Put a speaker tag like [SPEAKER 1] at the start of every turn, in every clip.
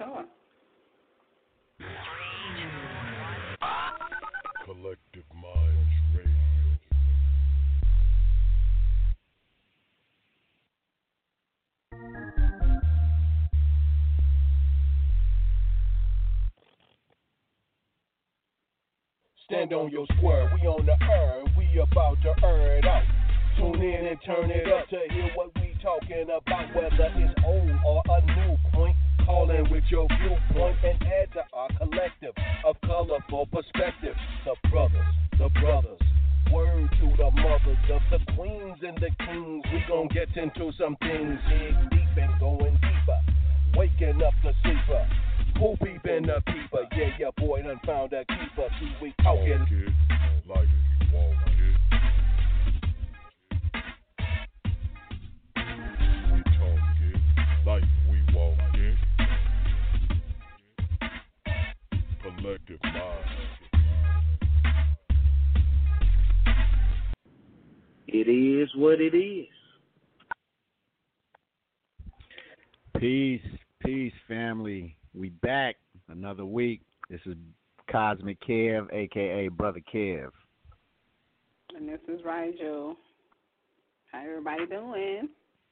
[SPEAKER 1] Montour.
[SPEAKER 2] Collective Minds Radio. Stand on your square, we on the earn, we about to earn it out. Tune in and turn it up to hear what we talking about, whether it's old or a new point. Call in with your viewpoint and add to our collective of colorful perspective. The brothers, word to the mothers of the queens and the kings. We gon' get into some things, dig deep and going deeper. Waking up the sleeper. Who peepin' the peeper? Yeah, your boy done found a keeper. See, we talking like you want it. We talking like we want it. Collective mind.
[SPEAKER 3] It is what it is.
[SPEAKER 4] Peace, family. We back another week. This is Cosmic Kev, a.k.a. Brother Kev.
[SPEAKER 1] And this is Rigel. How everybody doing?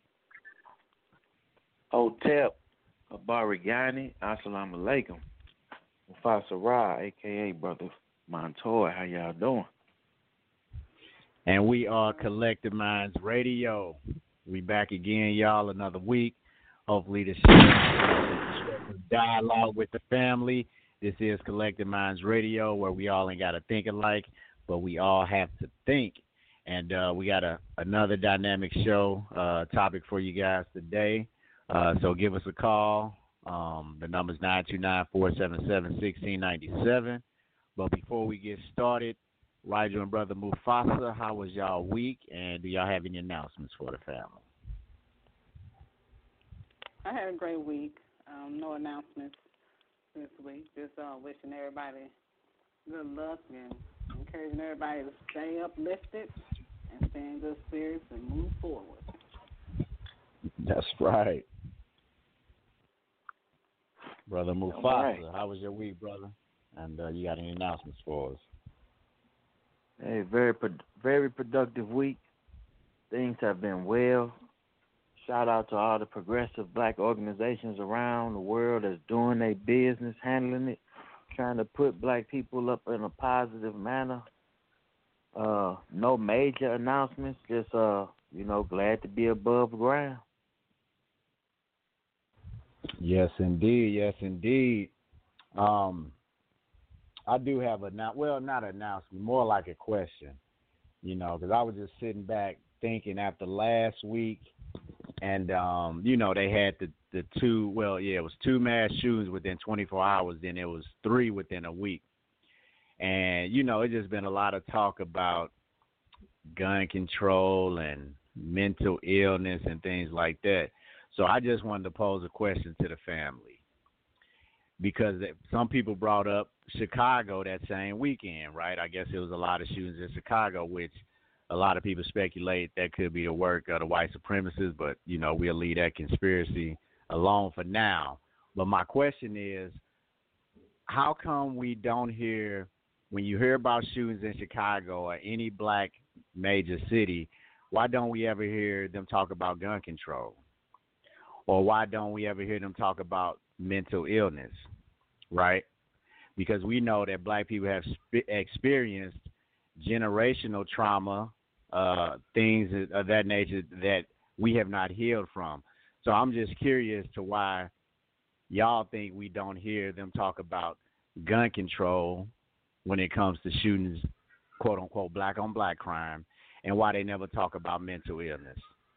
[SPEAKER 3] Hotep, Abarigani, Assalamu Alaikum. Mufasa Ra, a.k.a. Brother Montour. How y'all doing?
[SPEAKER 4] And we are Collective Minds Radio. We back again, y'all, another week. Hopefully to share dialogue with the family. This is Collective Minds Radio, where we all ain't got to think alike, but we all have to think. And we got another dynamic show topic for you guys today. So give us a call. The number's 929-477-1697. But before we get started, Rigel and Brother Mufasa, how was y'all week? And do y'all have any announcements for the family?
[SPEAKER 1] I had a great week. No announcements this week. Just wishing everybody good luck and encouraging everybody to stay uplifted and stay in good spirits and move forward.
[SPEAKER 4] That's right. Brother Mufasa, right. How was your week, brother? And you got any announcements for us?
[SPEAKER 3] Hey, very productive week. Things have been well. Shout out to all the progressive black organizations around the world that's doing their business, handling it, trying to put black people up in a positive manner. No major announcements, just glad to be above ground.
[SPEAKER 4] Yes, indeed. I do have not an announcement, more like a question, because I was just sitting back thinking after last week. And, they had the two, it was two mass shootings within 24 hours. Then it was three within a week. And, it's just been a lot of talk about gun control and mental illness and things like that. So I just wanted to pose a question to the family. Because some people brought up Chicago that same weekend, right? I guess it was a lot of shootings in Chicago, which a lot of people speculate that could be the work of the white supremacists, but, we'll leave that conspiracy alone for now. But my question is, how come we don't hear, when you hear about shootings in Chicago or any black major city, why don't we ever hear them talk about gun control? Or why don't we ever hear them talk about mental illness, right? Because we know that black people have experienced generational trauma, things of that nature that we have not healed from. So I'm just curious to why y'all think we don't hear them talk about gun control when it comes to shootings, quote unquote, black on black crime, and why they never talk about mental illness.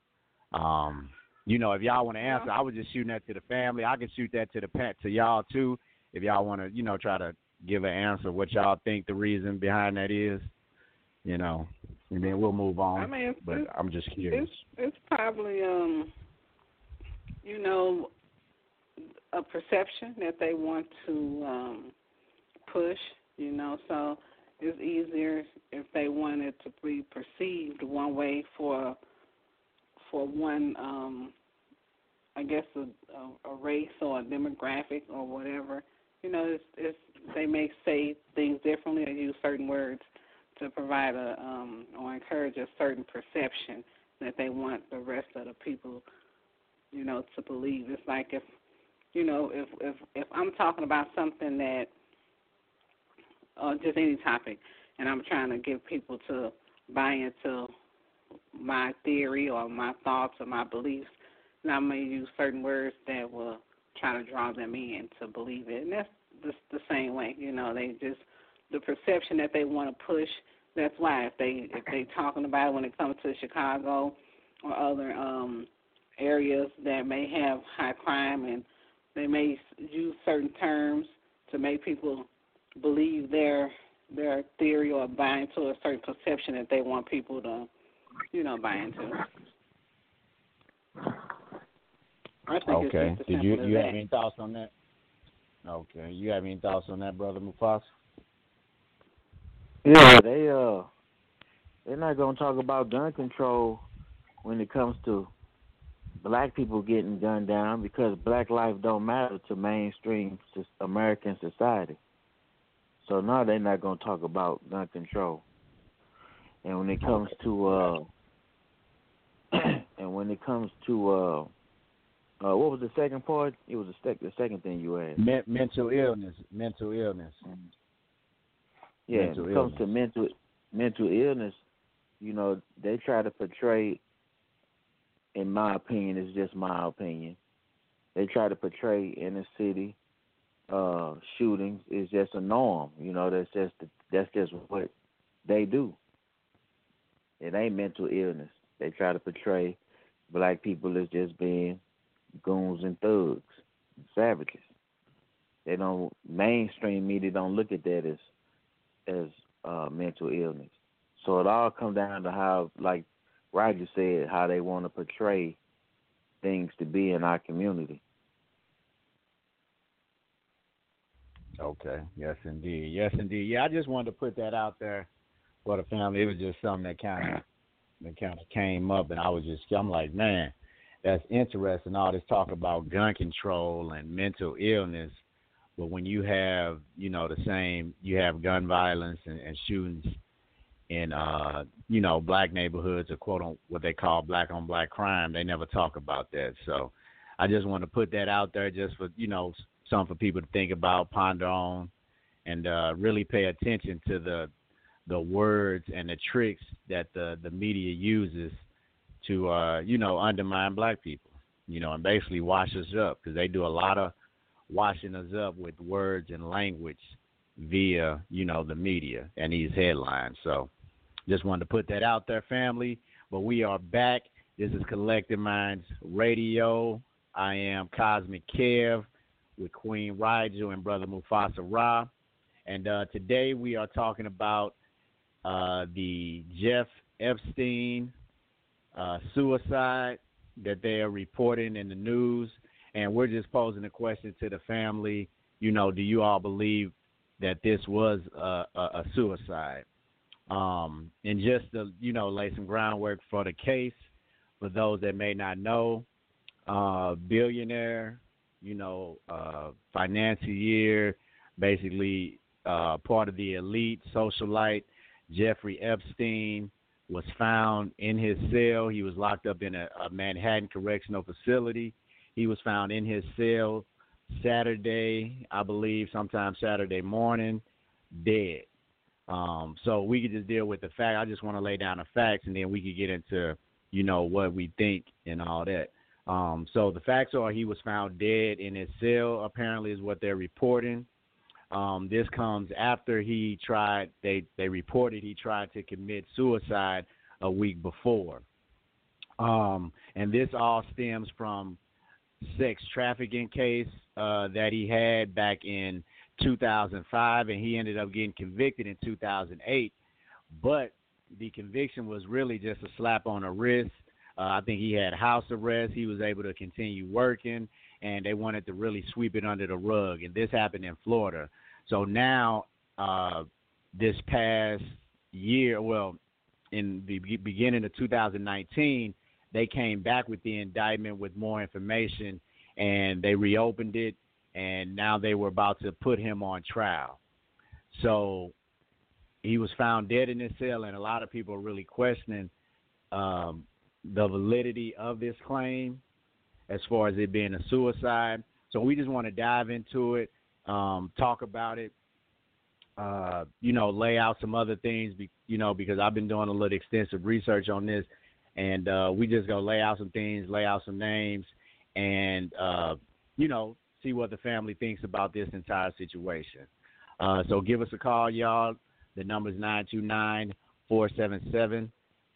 [SPEAKER 4] If y'all want to answer, I was just shooting that to the family. I can shoot that to y'all too, if y'all want to, try to give an answer what y'all think the reason behind that is. And then we'll move on. But I'm just curious.
[SPEAKER 1] It's probably, a perception that they want to push, so it's easier if they want it to be perceived one way for one I guess a race or a demographic or whatever. It's they may say things differently or use certain words to provide or encourage a certain perception that they want the rest of the people, to believe. It's like if I'm talking about something that, just any topic, and I'm trying to get people to buy into my theory or my thoughts or my beliefs, and I may use certain words that will try to draw them in to believe it. And that's the same way, they just, the perception that they want to push. That's why if they talking about it when it comes to Chicago or other areas that may have high crime, and they may use certain terms to make people believe their theory or buy into a certain perception that they want people to, buy into. I think
[SPEAKER 4] okay.
[SPEAKER 1] It's just
[SPEAKER 4] Did
[SPEAKER 1] as
[SPEAKER 4] you
[SPEAKER 1] simple as
[SPEAKER 4] have
[SPEAKER 1] that.
[SPEAKER 4] any thoughts on that? Okay. You have any thoughts on that, Brother Mufasa?
[SPEAKER 3] Yeah, they're not gonna talk about gun control when it comes to black people getting gunned down, because black life don't matter to mainstream American society. So now they're not gonna talk about gun control. And when it comes to what was the second part? It was the second thing you asked.
[SPEAKER 4] Mental illness.
[SPEAKER 3] Yeah, when it comes to mental illness, they try to portray, in my opinion, it's just my opinion, they try to portray inner city shootings is just a norm. That's just what they do. It ain't mental illness. They try to portray black people as just being goons and thugs, savages. They don't, mainstream media don't look at that as mental illness. So it all comes down to how, like Roger said, how they want to portray things to be in our community.
[SPEAKER 4] Okay. Yes, indeed. Yeah, I just wanted to put that out there for the family. It was just something that kind of came up, and I'm like, man, that's interesting. All this talk about gun control and mental illness, but when you have, you have gun violence and shootings in, black neighborhoods, or quote on what they call black on black crime, they never talk about that. So I just want to put that out there just for, something for people to think about, ponder on, and really pay attention to the words and the tricks that the media uses to, undermine black people, and basically wash us up, because they do a lot of washing us up with words and language via, the media and these headlines. So just wanted to put that out there, family. But we are back. This is Collective Minds Radio. I am Cosmic Kev with Queen Rigel and Brother Mufasa Ra. And today we are talking about the Jeff Epstein suicide that they are reporting in the news. And we're just posing a question to the family. Do you all believe that this was a suicide? And just to, lay some groundwork for the case, for those that may not know, billionaire, financier, basically part of the elite socialite, Jeffrey Epstein, was found in his cell. He was locked up in a Manhattan correctional facility. He was found in his cell Saturday, I believe, sometime Saturday morning, dead. So we could just deal with the fact. I just want to lay down the facts, and then we could get into, what we think and all that. So the facts are he was found dead in his cell, apparently, is what they're reporting. This comes after they reported he tried to commit suicide a week before. And this all stems from sex trafficking case that he had back in 2005, and he ended up getting convicted in 2008. But the conviction was really just a slap on the wrist. I think he had house arrest. He was able to continue working, and they wanted to really sweep it under the rug. And this happened in Florida. So now, this past year, in the beginning of 2019, they came back with the indictment with more information, and they reopened it, and now they were about to put him on trial. So he was found dead in his cell, and a lot of people are really questioning the validity of this claim as far as it being a suicide. So we just want to dive into it, talk about it, lay out some other things, because I've been doing a little extensive research on this, and we just going to lay out some things, lay out some names, and, see what the family thinks about this entire situation. So give us a call, y'all. The number is 929-477-1697.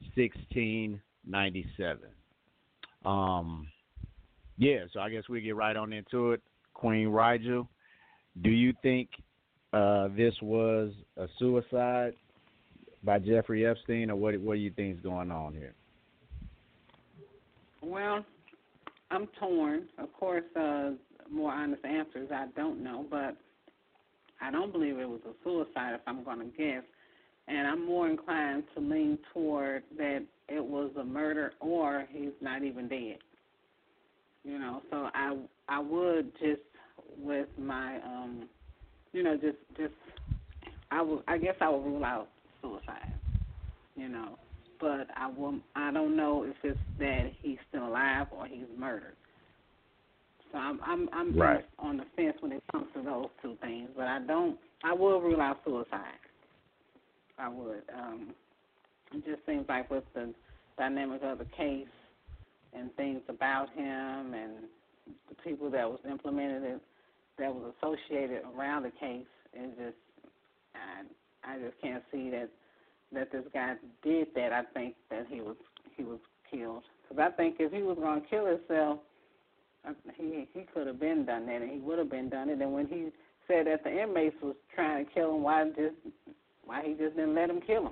[SPEAKER 4] So I guess we get right on into it. Queen Rigel, do you think this was a suicide by Jeffrey Epstein, or what do you think is going on here?
[SPEAKER 1] Well, I'm torn. Of course, more honest answers, I don't know, but I don't believe it was a suicide if I'm going to guess. And I'm more inclined to lean toward that it was a murder or he's not even dead. So I would just with my, I guess I would rule out suicide, but I don't know if it's that he's still alive or he's murdered. So I'm
[SPEAKER 4] right
[SPEAKER 1] on the fence when it comes to those two things, but I will rule out suicide. I would. It just seems like with the dynamic of the case and things about him and the people that was implemented, that was associated around the case, it just, I just can't see that this guy did that. I think that he was killed. Because I think if he was going to kill himself, he could have been done that, and he would have been done it. And when he said that the inmates was trying to kill him, why he just didn't let them kill him?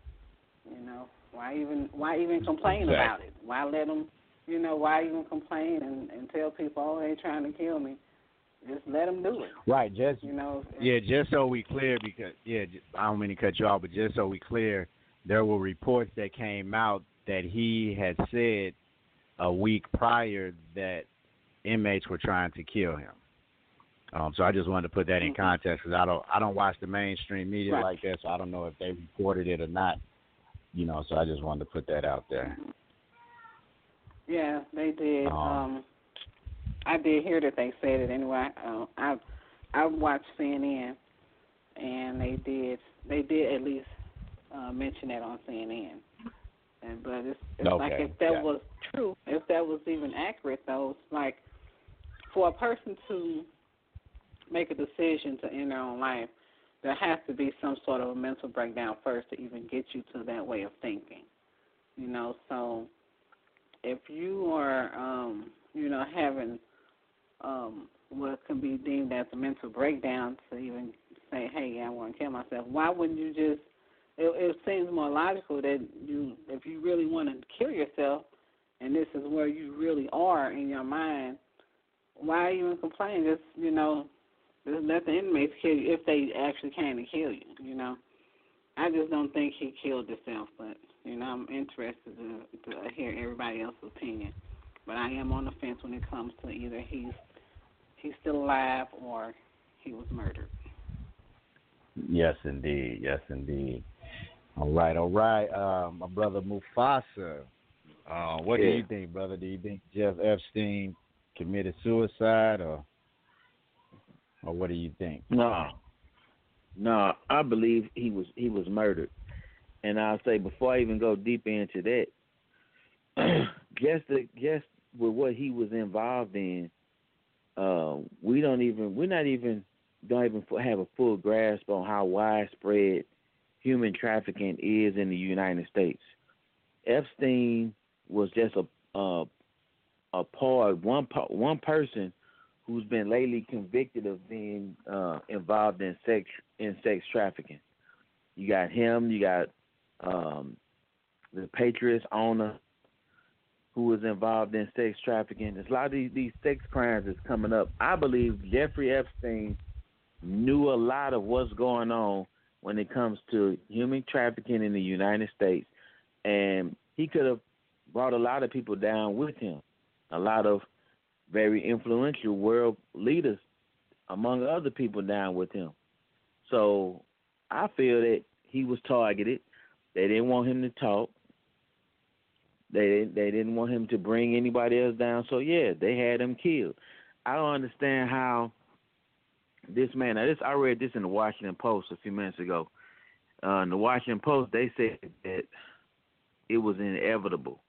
[SPEAKER 1] Why even complain about it? Why let them? Why even complain and tell people, oh, they're trying to kill me? Just let them do it.
[SPEAKER 4] Right. Just just so we clear, because I don't mean to cut you off, but just so we clear, there were reports that came out that he had said a week prior that inmates were trying to kill him. So I just wanted to put that in context, because I don't watch the mainstream media like that, so I don't know if they reported it or not. So I just wanted to put that out there.
[SPEAKER 1] Yeah, they did. I did hear that they said it anyway. I watched CNN, and they did at least mention that on CNN. But it's like if that was true, if that was even accurate, though, it's like for a person to make a decision to end their own life, there has to be some sort of a mental breakdown first to even get you to that way of thinking. So if you are, having what can be deemed as a mental breakdown to even say, hey, I want to kill myself, why wouldn't you just, it seems more logical that if you really want to kill yourself, and this is where you really are in your mind, why even complain? Just, just let the inmates kill you if they actually came to kill you, I just don't think he killed himself, but, I'm interested to hear everybody else's opinion. But I am on the fence when it comes to either he's still alive or he was murdered.
[SPEAKER 4] Yes, indeed. All right. My brother Mufasa, what do you think, brother? Do you think Jeff Epstein committed suicide, or what do you think?
[SPEAKER 3] No, I believe he was murdered. And I'll say, before I even go deeper into that, just with what he was involved in, we don't even have a full grasp on how widespread human trafficking is in the United States. Epstein was just one person who's been lately convicted of being involved in sex trafficking. You got him. You got the Patriots owner who was involved in sex trafficking. There's a lot of these sex crimes that's coming up. I believe Jeffrey Epstein knew a lot of what's going on when it comes to human trafficking in the United States, and he could have brought a lot of people down with him, a lot of very influential world leaders, among other people, down with him. So I feel that he was targeted. They didn't want him to talk. They didn't want him to bring anybody else down. So, yeah, they had him killed. I don't understand how this man, now this, I read this in the Washington Post a few minutes ago. In the Washington Post, they said that it was inevitable.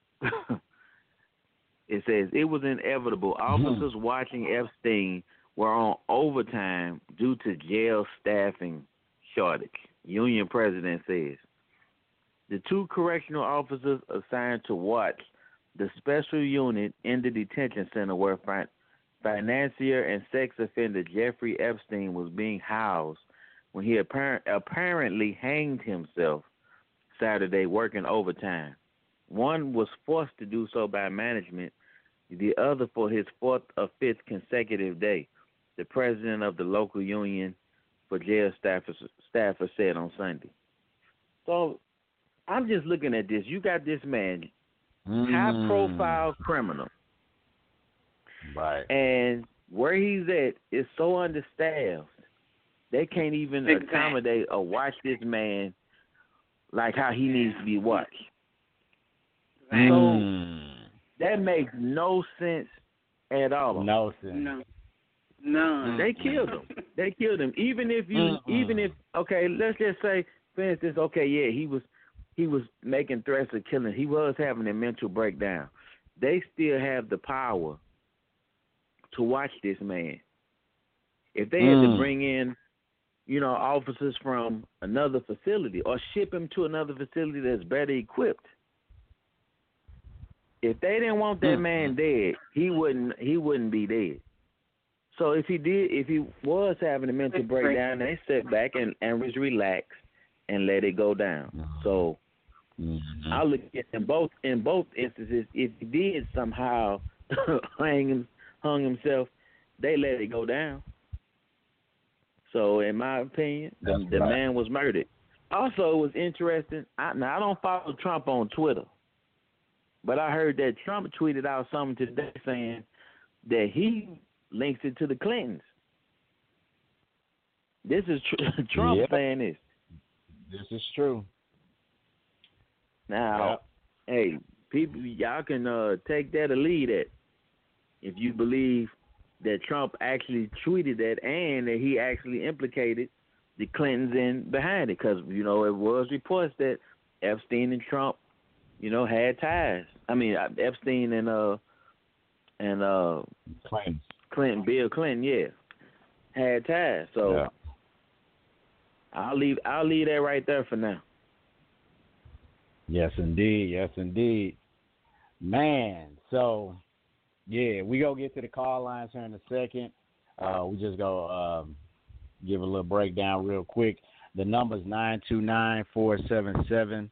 [SPEAKER 3] It says it was inevitable. Officers watching Epstein were on overtime due to jail staffing shortage, union president says. The 2 correctional officers assigned to watch the special unit in the detention center where financier and sex offender Jeffrey Epstein was being housed when he apparently hanged himself Saturday working overtime. One was forced to do so by management, the other for his 4th or 5th consecutive day, the president of the local union for jail staffers said on Sunday. So I'm just looking at this. You got this man, high-profile criminal.
[SPEAKER 4] Right.
[SPEAKER 3] And where he's at is so understaffed, they can't even accommodate or watch this man like how he needs to be watched. So that makes no sense at all.
[SPEAKER 4] No sense.
[SPEAKER 1] No. None.
[SPEAKER 3] They killed him. They killed him. Even if okay, let's just say, for instance, okay, yeah, he was making threats of killing. He was having a mental breakdown. They still have the power to watch this man. If they had to bring in, officers from another facility or ship him to another facility that's better equipped, if they didn't want that man dead, he wouldn't be dead. So if he was having a mental breakdown, they sat back and was relaxed and let it go down. So I look at in both instances, if he did somehow hung himself, they let it go down. So in my opinion, the man was murdered. Also, it was interesting. I don't follow Trump on Twitter, but I heard that Trump tweeted out something today saying that he links it to the Clintons. This is Trump saying this.
[SPEAKER 4] This is true.
[SPEAKER 3] Now, hey, people, y'all can take that or leave that if you believe that Trump actually tweeted that and that he actually implicated the Clintons in behind it, because it was reports that Epstein and Trump, had ties. I mean, Epstein and Clinton, Bill Clinton, had ties. So I'll leave that right there for now.
[SPEAKER 4] Yes, indeed. Yes, indeed. Man, so, we going to get to the call lines here in a second. We just go give a little breakdown real quick. The number's 929-477-1697,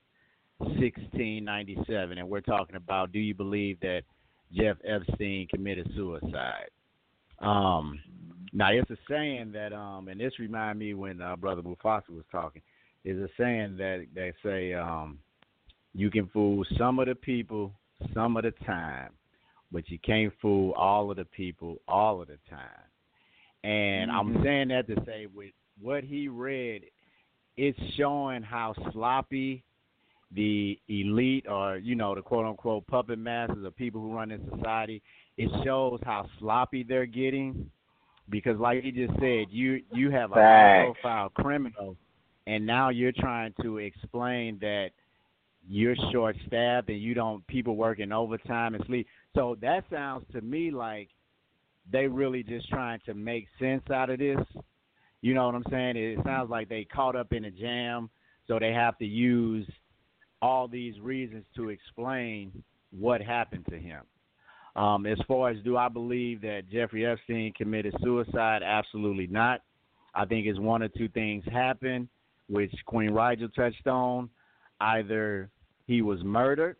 [SPEAKER 4] and we're talking about, do you believe that Jeff Epstein committed suicide? Now, it's a saying that, and this reminded me when Brother Mufasa was talking, is a saying that they say, you can fool some of the people some of the time, but you can't fool all of the people all of the time. And I'm saying that to say with what he read, it's showing how sloppy the elite or, the quote-unquote puppet masters of people who run in society, it shows how sloppy they're getting. Because like he just said, you have a high-profile criminal, and now you're trying to explain that you're short-staffed and people working overtime and sleep. So that sounds to me like they really just trying to make sense out of this. You know what I'm saying? It sounds like they caught up in a jam, so they have to use all these reasons to explain what happened to him. As far as do I believe that Jeffrey Epstein committed suicide? Absolutely not. I think it's one or two things happened, which Queen Rigel touched on. Either he was murdered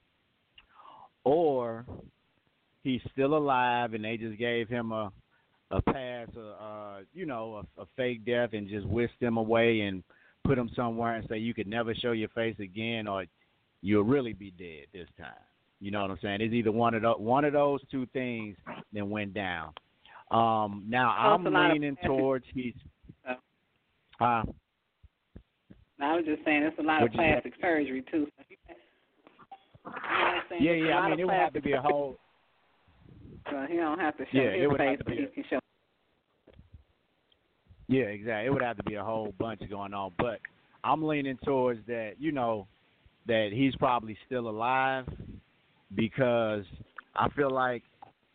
[SPEAKER 4] or he's still alive and they just gave him a pass, a fake death and just whisked him away and put him somewhere and say you could never show your face again or you'll really be dead this time. You know what I'm saying? It's either one of those two things that went down. Now I'm leaning towards he's.
[SPEAKER 1] I was just saying it's a lot of plastic surgery too.
[SPEAKER 4] Yeah. I mean, it would have to be a whole.
[SPEAKER 1] He don't have to show his face, but he can show.
[SPEAKER 4] Yeah, exactly. It would have to be a whole bunch going on, but I'm leaning towards that. That he's probably still alive because I feel like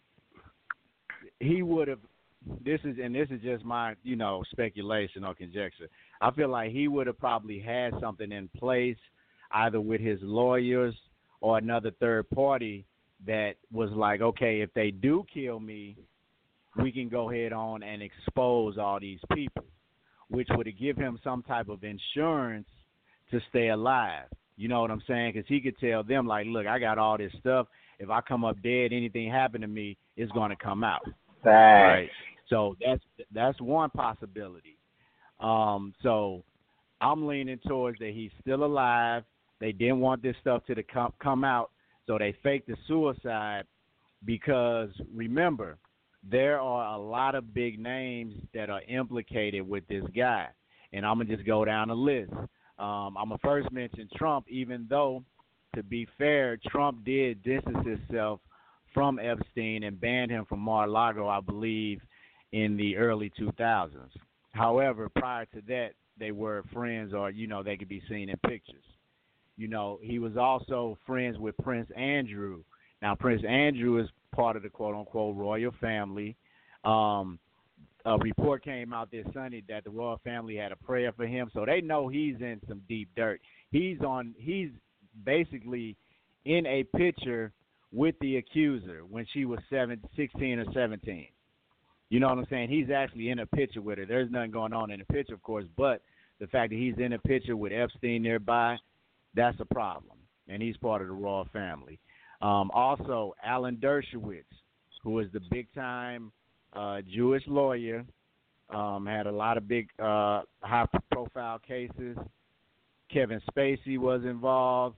[SPEAKER 4] he would have. This is just my speculation or conjecture. I feel like he would have probably had something in place, either with his lawyers or another third party that was like, okay, if they do kill me, we can go ahead on and expose all these people, which would give him some type of insurance to stay alive. You know what I'm saying? Because he could tell them, like, look, I got all this stuff. If I come up dead, anything happen to me, it's going to come out. Right. So that's one possibility. So I'm leaning towards that he's still alive. They didn't want this stuff to come out, so they faked the suicide because, remember, there are a lot of big names that are implicated with this guy. And I'm going to just go down the list. I'm going to first mention Trump, even though, to be fair, Trump did distance himself from Epstein and banned him from Mar-a-Lago, I believe, in the early 2000s. However, prior to that, they were friends or, they could be seen in pictures. He was also friends with Prince Andrew. Now, Prince Andrew is part of the quote-unquote royal family. A report came out this Sunday that the royal family had a prayer for him, so they know he's in some deep dirt. He's basically in a picture with the accuser when she was 16 or 17. You know what I'm saying? He's actually in a picture with her. There's nothing going on in the picture, of course, but the fact that he's in a picture with Epstein nearby, that's a problem, and he's part of the royal family. Also, Alan Dershowitz, who is the big-time Jewish lawyer, had a lot of big high-profile cases. Kevin Spacey was involved.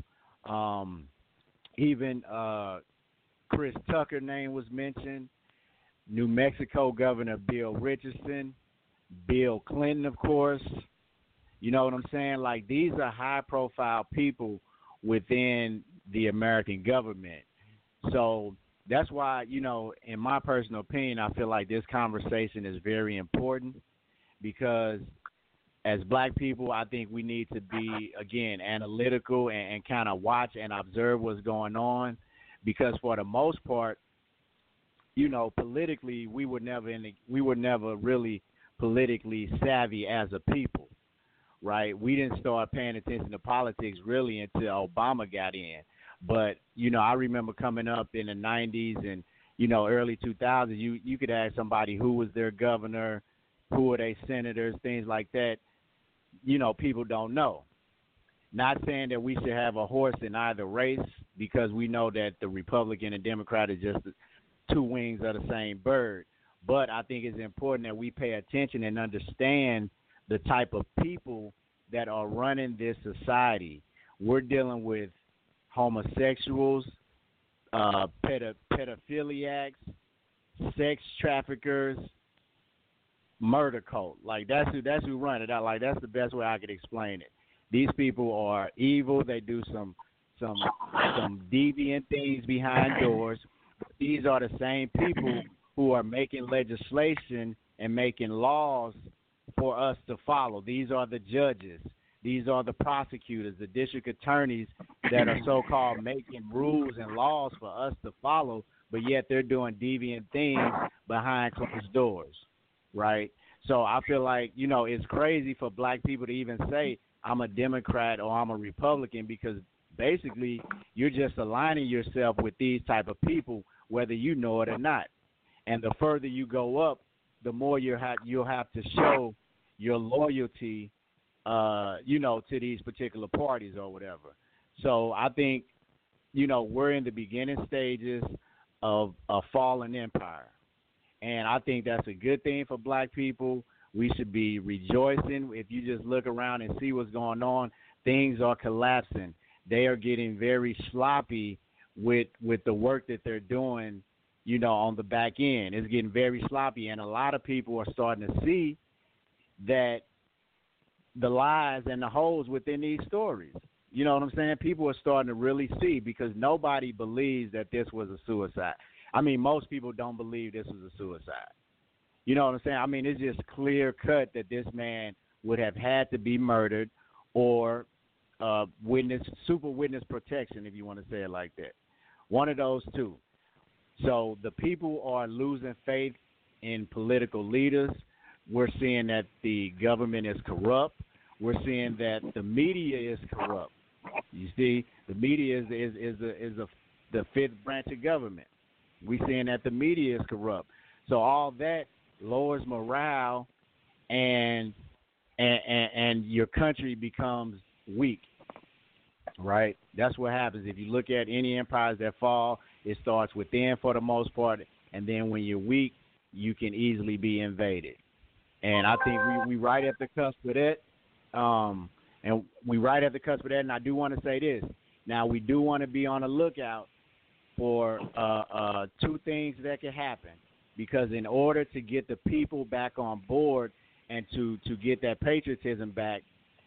[SPEAKER 4] Even Chris Tucker's name was mentioned. New Mexico Governor Bill Richardson, Bill Clinton, of course. You know what I'm saying? Like, these are high-profile people within the American government. So that's why, in my personal opinion, I feel like this conversation is very important because as black people, I think we need to be, again, analytical and kind of watch and observe what's going on because for the most part, politically, we were never really politically savvy as a people, right? We didn't start paying attention to politics really until Obama got in. But, I remember coming up in the 90s and, early 2000s, you could ask somebody who was their governor, who were they senators, things like that. People don't know. Not saying that we should have a horse in either race because we know that the Republican and Democrat are just two wings of the same bird. But I think it's important that we pay attention and understand the type of people that are running this society. We're dealing with homosexuals, pedophiliacs, sex traffickers, murder cult. Like that's who run it out. Like that's the best way I could explain it. These people are evil. They do some deviant things behind doors. These are the same people who are making legislation and making laws for us to follow. These are the judges. These are the prosecutors, the district attorneys that are so-called making rules and laws for us to follow, but yet they're doing deviant things behind closed doors, right? So I feel like, it's crazy for black people to even say I'm a Democrat or I'm a Republican because basically you're just aligning yourself with these type of people, whether you know it or not. And the further you go up, the more you'll have to show your loyalty, to these particular parties or whatever. So I think, we're in the beginning stages of a fallen empire. And I think that's a good thing for black people. We should be rejoicing. If you just look around and see what's going on, things are collapsing. They are getting very sloppy with the work that they're doing, on the back end. It's getting very sloppy, and a lot of people are starting to see that the lies and the holes within these stories. You know what I'm saying? People are starting to really see, because nobody believes that this was a suicide. I mean, most people don't believe this was a suicide. You know what I'm saying? I mean, it's just clear cut that this man would have had to be murdered or super witness protection, if you want to say it like that. One of those two. So the people are losing faith in political leaders. We're seeing that the government is corrupt. We're seeing that the media is corrupt. You see, the media is the fifth branch of government. We're seeing that the media is corrupt. So all that lowers morale, and your country becomes weak. Right? That's what happens. If you look at any empires that fall, it starts within for the most part, and then when you're weak, you can easily be invaded. And I think we right at the cusp of that. And we right at the cusp of that. And I do want to say this. Now, we do want to be on the lookout for two things that can happen, because in order to get the people back on board and to get that patriotism back,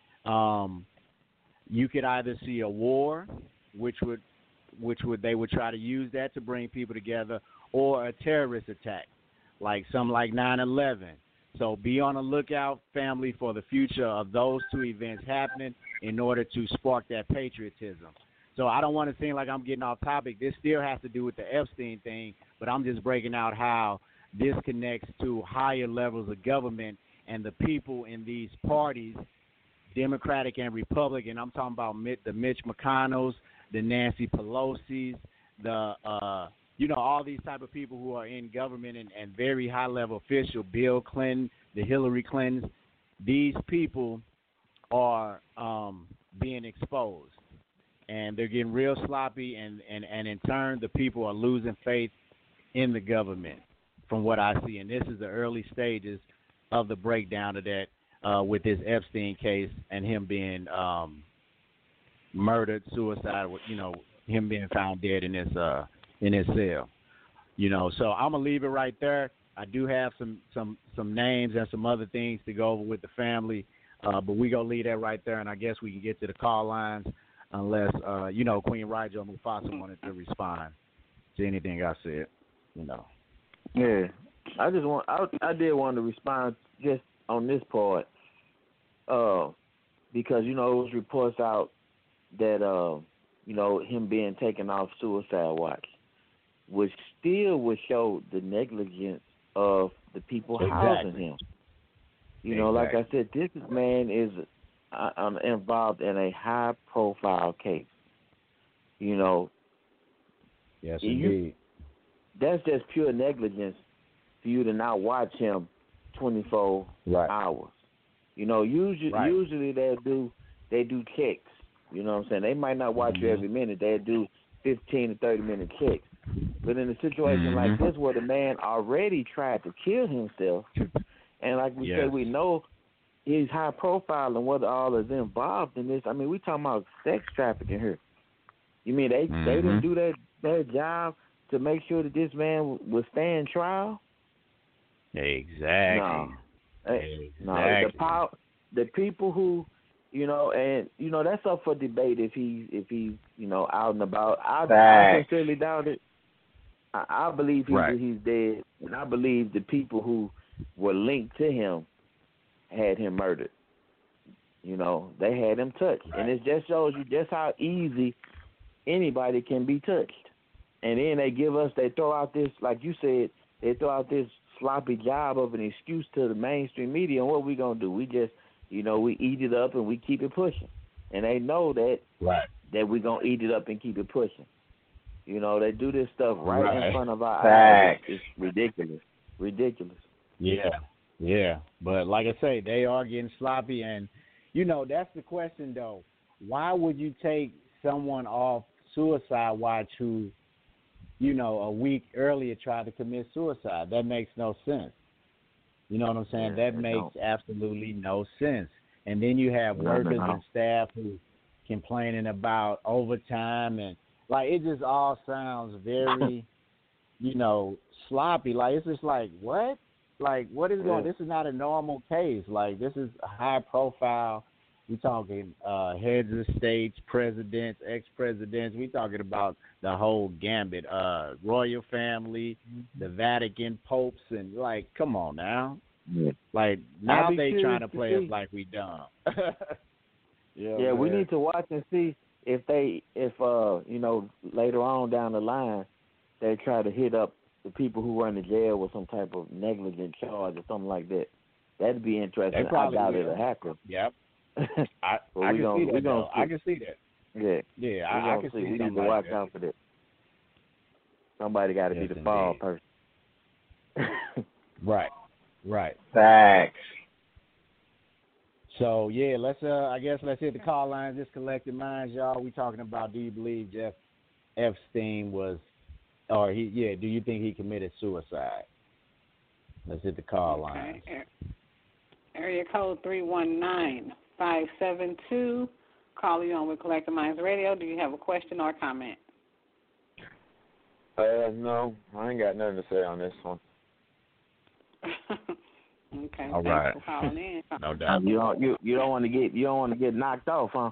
[SPEAKER 4] you could either see a war, which would they would try to use that to bring people together, or a terrorist attack, like 9/11. So be on the lookout, family, for the future of those two events happening in order to spark that patriotism. So I don't want to seem like I'm getting off topic. This still has to do with the Epstein thing, but I'm just breaking out how this connects to higher levels of government and the people in these parties, Democratic and Republican. I'm talking about the Mitch McConnells, the Nancy Pelosi's, all these type of people who are in government and very high-level official, Bill Clinton, the Hillary Clintons. These people are being exposed, and they're getting real sloppy, and in turn, the people are losing faith in the government, from what I see. And this is the early stages of the breakdown of that with this Epstein case and him being murdered, suicide, him being found dead in his cell. So I'm gonna leave it right there. I do have some names and some other things to go over with the family, but we gonna leave that right there, and I guess we can get to the call lines, unless Queen Raja or Mufasa wanted to respond to anything I said.
[SPEAKER 3] Yeah, I did want to respond just on this part, because it was reports out that him being taken off suicide watch, which still would show the negligence of the people housing him. Like I said, this man is involved in a high-profile case.
[SPEAKER 4] Yes, indeed.
[SPEAKER 3] That's just pure negligence for you to not watch him 24 hours. Usually they do checks. You know what I'm saying? They might not watch you every minute. They do 15 to 30-minute checks. But in a situation like this, where the man already tried to kill himself, and like we said, we know he's high profile and what all is involved in this. I mean, we talking about sex trafficking here. You mean they didn't do their job to make sure that this man would stand trial?
[SPEAKER 4] Exactly.
[SPEAKER 3] No. The people who, that's up for debate if he's out and about. I sincerely doubt it. I believe he's dead, and I believe the people who were linked to him had him murdered. They had him touched, and it just shows you just how easy anybody can be touched. And then they throw out this, like you said, they throw out this sloppy job of an excuse to the mainstream media, and what we gonna do? We just, we eat it up and we keep it pushing, and they know that we gonna eat it up and keep it pushing. They do this stuff right in front of our eyes. It's ridiculous.
[SPEAKER 4] Yeah. But like I say, they are getting sloppy, and that's the question though. Why would you take someone off suicide watch who, a week earlier tried to commit suicide? That makes no sense. You know what I'm saying? That makes absolutely no sense. And then you have workers and staff who complaining about overtime and Like it just all sounds very, sloppy. Like it's just like what? Like what is going? This is not a normal case. Like this is high profile. We talking heads of states, presidents, ex-presidents. We talking about the whole gambit. Royal family, the Vatican, popes, and like, come on now.
[SPEAKER 3] Yeah.
[SPEAKER 4] Like now they trying to play us like we dumb.
[SPEAKER 3] Yeah, we need to watch and see if later on down the line they try to hit up the people who run the jail with some type of negligent charge or something like that. That'd be interesting. I doubt it'll happen.
[SPEAKER 4] Yep. I can see that. I can see that.
[SPEAKER 3] Yeah.
[SPEAKER 4] Yeah, I can see.
[SPEAKER 3] We need to watch out for that. Somebody got to be the fall person.
[SPEAKER 4] Right.
[SPEAKER 3] Facts.
[SPEAKER 4] So yeah, let's hit the call lines. Just collective minds, y'all. We talking about, do you believe Jeff Epstein do you think he committed suicide? Let's hit the call lines.
[SPEAKER 1] Area code 319-572. Call you on with Collective Minds Radio. Do you have a question or a comment?
[SPEAKER 3] No, I ain't got nothing to say on this one.
[SPEAKER 1] Okay.
[SPEAKER 4] All
[SPEAKER 1] thanks
[SPEAKER 4] right.
[SPEAKER 1] for calling in.
[SPEAKER 4] No doubt.
[SPEAKER 3] You don't want to get knocked off, huh?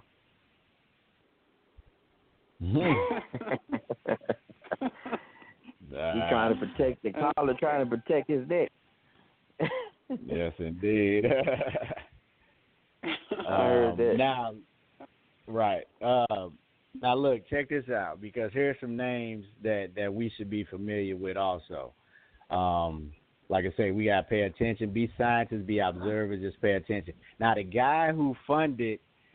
[SPEAKER 3] He's trying to protect the caller, trying to protect his neck.
[SPEAKER 4] Yes, indeed.
[SPEAKER 3] I heard that.
[SPEAKER 4] Now, right. Now, look, check this out, because here's some names that we should be familiar with also. Like I say, we got to pay attention. Be scientists, be observers, just pay attention. Now, the guy who funded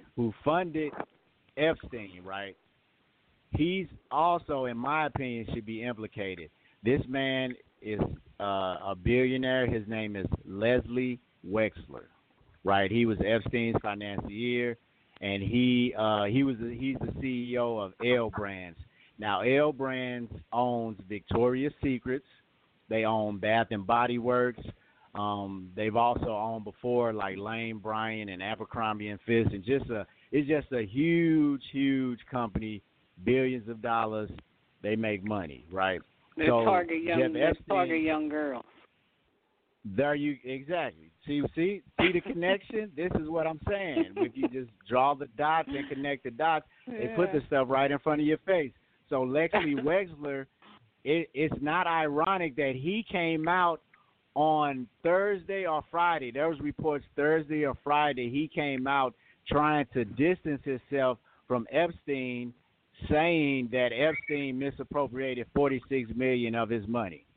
[SPEAKER 4] Epstein, right, he's also, in my opinion, should be implicated. This man is a billionaire. His name is Leslie Wexner, right? He was Epstein's financier, and he's the CEO of L Brands. Now, L Brands owns Victoria's Secrets. They own Bath and Body Works. They've also owned before like Lane Bryant and Abercrombie and Fitch, and it's just a huge company, billions of dollars. They make money, right?
[SPEAKER 1] They target young girls.
[SPEAKER 4] There you exactly. See the connection? This is what I'm saying. If you just draw the dots and connect the dots, they put the stuff right in front of your face. So Leslie Wexner, it's not ironic that he came out on Thursday or Friday. There was reports Thursday or Friday he came out trying to distance himself from Epstein, saying that Epstein misappropriated $46 million of his money.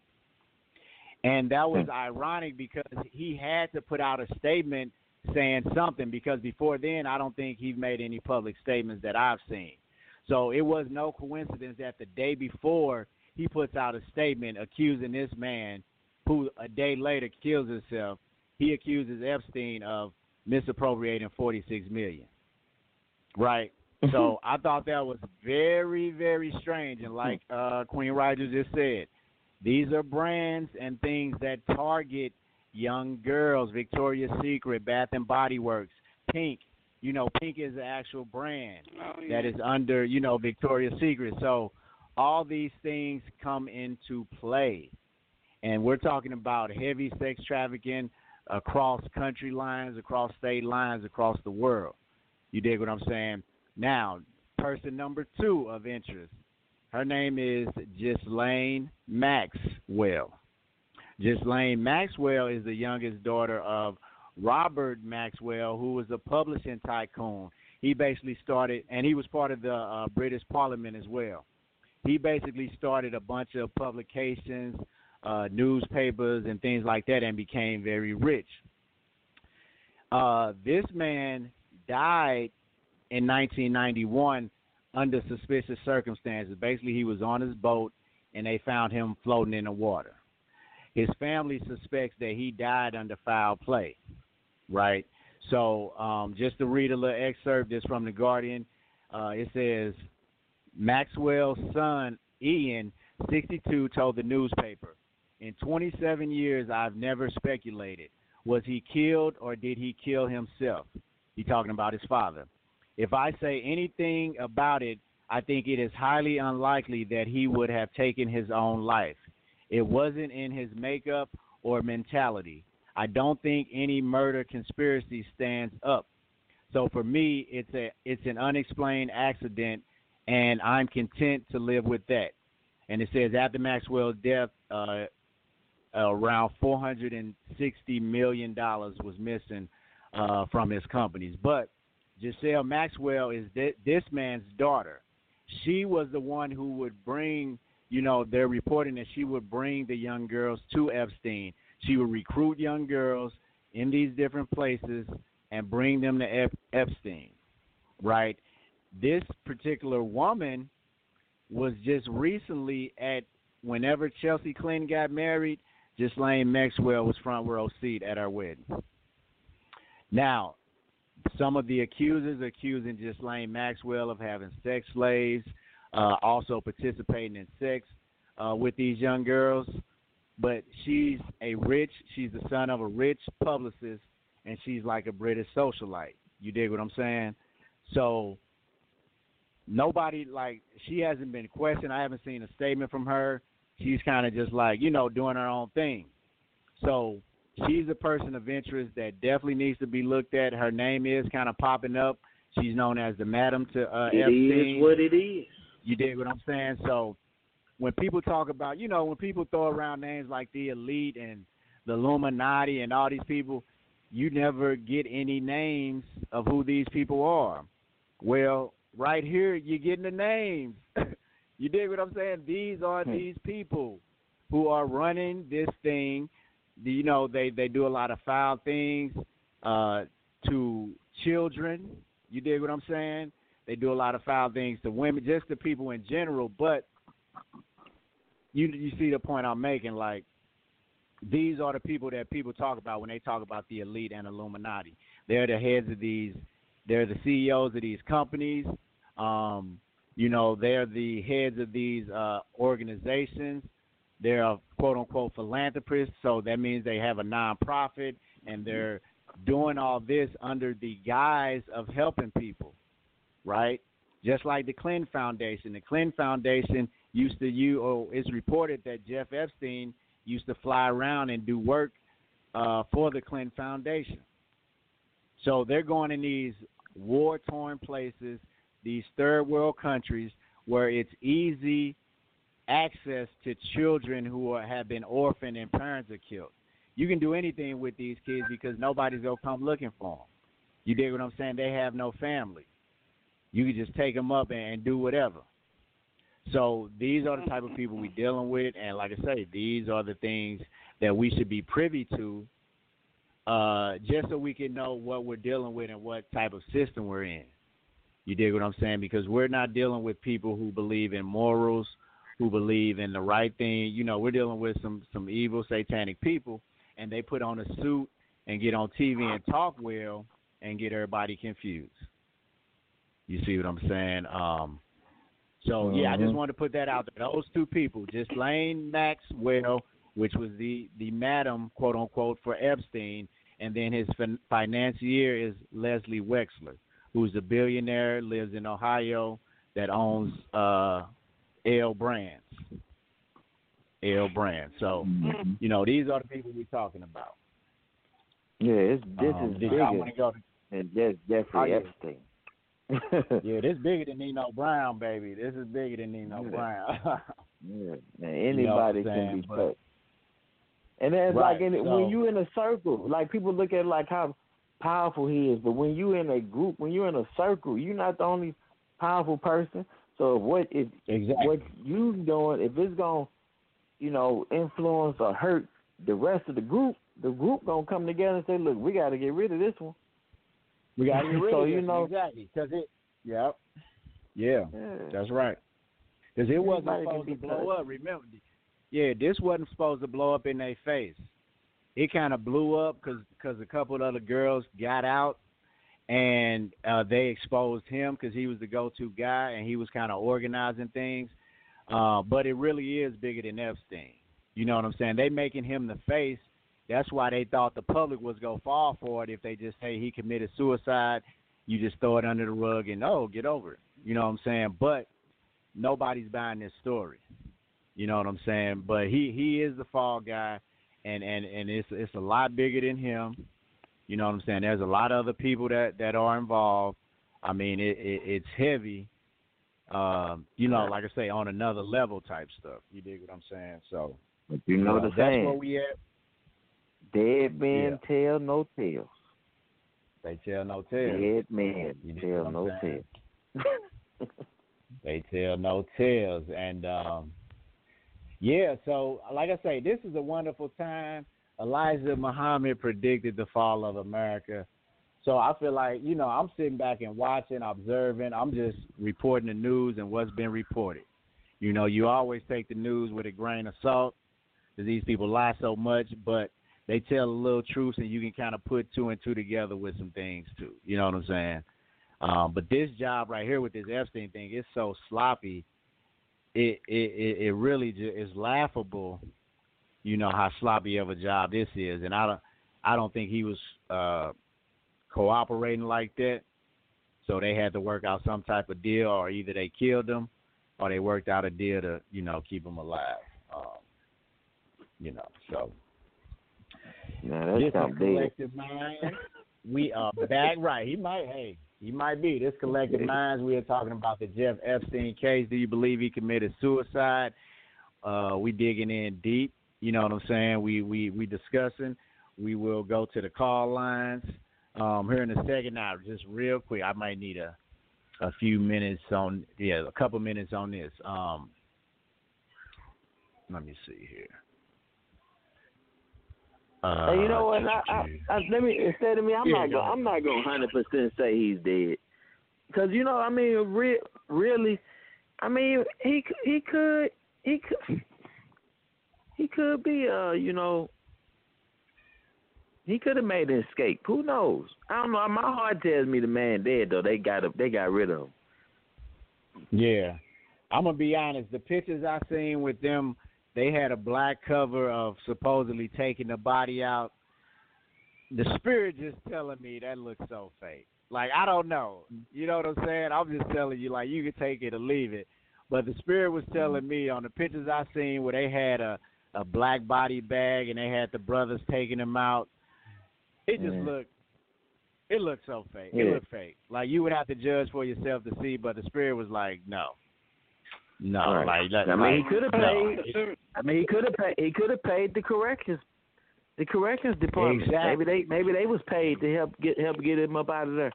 [SPEAKER 4] And that was ironic because he had to put out a statement saying something, because before then I don't think he made any public statements that I've seen. So it was no coincidence that the day before he puts out a statement accusing this man, who a day later kills himself, he accuses Epstein of misappropriating $46 million. Right? So I thought that was very, very strange. And like Queen Rogers just said, these are brands and things that target young girls. Victoria's Secret, Bath and Body Works, Pink. Pink is the actual brand that is under, Victoria's Secret. So all these things come into play. And we're talking about heavy sex trafficking across country lines, across state lines, across the world. You dig what I'm saying? Now, person number 2 of interest, her name is Ghislaine Maxwell. Ghislaine Maxwell is the youngest daughter of Robert Maxwell, who was a publishing tycoon. He basically started, and he was part of the British Parliament as well. He basically started a bunch of publications, newspapers, and things like that, and became very rich. This man died in 1991 under suspicious circumstances. Basically, he was on his boat, and they found him floating in the water. His family suspects that he died under foul play, right? So just to read a little excerpt, this from The Guardian. It says, Maxwell's son, Ian, 62, told the newspaper, "In 27 years, I've never speculated. Was he killed or did he kill himself?" He's talking about his father. "If I say anything about it, I think it is highly unlikely that he would have taken his own life. It wasn't in his makeup or mentality. I don't think any murder conspiracy stands up. So for me, it's an unexplained accident, and I'm content to live with that. And it says after Maxwell's death, around $460 million was missing from his companies. But Giselle Maxwell is this man's daughter. She was the one who would bring, they're reporting that she would bring the young girls to Epstein. She would recruit young girls in these different places and bring them to Epstein, right? This particular woman was just recently whenever Chelsea Clinton got married, Ghislaine Maxwell was front row seat at our wedding. Now, some of the accusers are accusing Ghislaine Maxwell of having sex slaves, also participating in sex with these young girls. But she's the son of a rich publicist, and she's like a British socialite. You dig what I'm saying? So nobody, she hasn't been questioned. I haven't seen a statement from her. She's kind of just doing her own thing. So she's a person of interest that definitely needs to be looked at. Her name is kind of popping up. She's known as the Madam to Epstein.
[SPEAKER 5] It is what it is.
[SPEAKER 4] You dig what I'm saying? So when people talk about, when people throw around names like the elite and the Illuminati and all these people, you never get any names of who these people are. Well, right here, you're getting the names. You dig what I'm saying? These are these people who are running this thing. They do a lot of foul things to children. You dig what I'm saying? They do a lot of foul things to women, just to people in general. But you see the point I'm making. These are the people that people talk about when they talk about the elite and Illuminati. They're the heads of these. They're the CEOs of these companies. They're the heads of these organizations. They're quote-unquote philanthropists, so that means they have a nonprofit, and they're doing all this under the guise of helping people, right? Just like the Clinton Foundation. The Clinton Foundation it's reported that Jeff Epstein used to fly around and do work for the Clinton Foundation. So they're going in these war-torn places, these third world countries where it's easy access to children who have been orphaned and parents are killed. You can do anything with these kids because nobody's going to come looking for them. You dig what I'm saying? They have no family. You can just take them up and do whatever. So these are the type of people we're dealing with, and like I say, these are the things that we should be privy to just so we can know what we're dealing with and what type of system we're in. You dig what I'm saying? Because we're not dealing with people who believe in morals, who believe in the right thing. We're dealing with some evil satanic people, and they put on a suit and get on TV and talk well and get everybody confused. You see what I'm saying? I just wanted to put that out there. Those two people, Ghislaine Maxwell, which was the madam, quote unquote, for Epstein, and then his financier is Leslie Wexner, who's a billionaire, lives in Ohio, that owns L Brands. So, these are the people we're talking about.
[SPEAKER 3] Yeah, this is bigger than just Jeffrey Epstein.
[SPEAKER 4] Yeah, this is bigger than Nino Brown, baby. This is bigger than Nino Brown.
[SPEAKER 3] Yeah, man, anybody can be touched. And then when you in a circle, people look at how powerful he is, but when you in a group, when you're in a circle, you're not the only powerful person. So what you doing, if it's gonna, influence or hurt the rest of the group gonna come together and say, look, we got to get rid of this one.
[SPEAKER 4] We got to get rid of this one. Exactly. Yeah, that's right. Because it wasn't supposed to blow up. Remember, this wasn't supposed to blow up in their face. It kind of blew up because a couple of other girls got out, and they exposed him because he was the go-to guy, and he was kind of organizing things. But it really is bigger than Epstein. You know what I'm saying? They making him the face. That's why they thought the public was going to fall for it if they just say he committed suicide. You just throw it under the rug and, get over it. You know what I'm saying? But nobody's buying this story. You know what I'm saying? But he is the fall guy, and it's a lot bigger than him. You know what I'm saying? There's a lot of other people that are involved. I mean, it's heavy. You know, like I say, on another level type stuff. You dig what I'm saying? So,
[SPEAKER 3] but you know the
[SPEAKER 4] that's
[SPEAKER 3] saying.
[SPEAKER 4] where we at.
[SPEAKER 3] Dead men tell no tales.
[SPEAKER 4] They tell no tales.
[SPEAKER 3] Dead men tell no tales.
[SPEAKER 4] They tell no tales. And, yeah, so like I say, this is a wonderful time. Elijah Muhammad predicted the fall of America. So I feel like, you know, I'm sitting back and watching, observing. I'm just reporting the news and what's been reported. You know, you always take the news with a grain of salt because these people lie so much, but they tell a little truth and you can kind of put two and two together with some things too. You know what I'm saying? But this job right here with this Epstein thing, it's so sloppy. It really is laughable. You know how sloppy of a job this is, and I don't think he was cooperating like that. So they had to work out some type of deal, or either they killed him, or they worked out a deal to keep him alive. So.
[SPEAKER 3] Now that's
[SPEAKER 4] This
[SPEAKER 3] not
[SPEAKER 4] is
[SPEAKER 3] big.
[SPEAKER 4] Collective Minds. We are back. Right. He might be. This Collective Minds, we are talking about the Jeff Epstein case. Do you believe he committed suicide? We digging in deep. You know what I'm saying? We discussing. We will go to the call lines here in a second. Now, just real quick, I might need a few minutes on, a couple minutes on this. Let me see here.
[SPEAKER 3] Hey, you know what? Let me instead of me, I'm not going 100% say he's dead, because you know, I mean, really, I mean, he could be, you know, he could have made an escape. Who knows? I don't know. My heart tells me the man dead though. They got rid of him.
[SPEAKER 4] Yeah, I'm gonna be honest. The pictures I seen with them. They had a black cover of supposedly taking the body out. The spirit just telling me that looks so fake. Like, I don't know. You know what I'm saying? I'm just telling you, like, you can take it or leave it. But the spirit was telling me on the pictures I seen where they had a black body bag and they had the brothers taking him out, it just looked so fake. Yeah. It looked fake. Like, you would have to judge for yourself to see, but the spirit was like, no. No,
[SPEAKER 3] right. He could have paid. I mean, he could have paid the corrections department.
[SPEAKER 4] Exactly.
[SPEAKER 3] Maybe they was paid to help get him up out of there.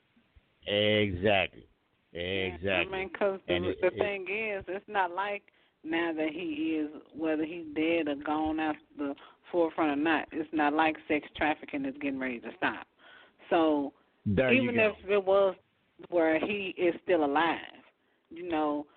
[SPEAKER 4] Exactly.
[SPEAKER 1] I mean, because the thing is, it's not like now that he is, whether he's dead or gone out the forefront or not. It's not like sex trafficking is getting ready to stop. So even if it was where he is still alive, you know.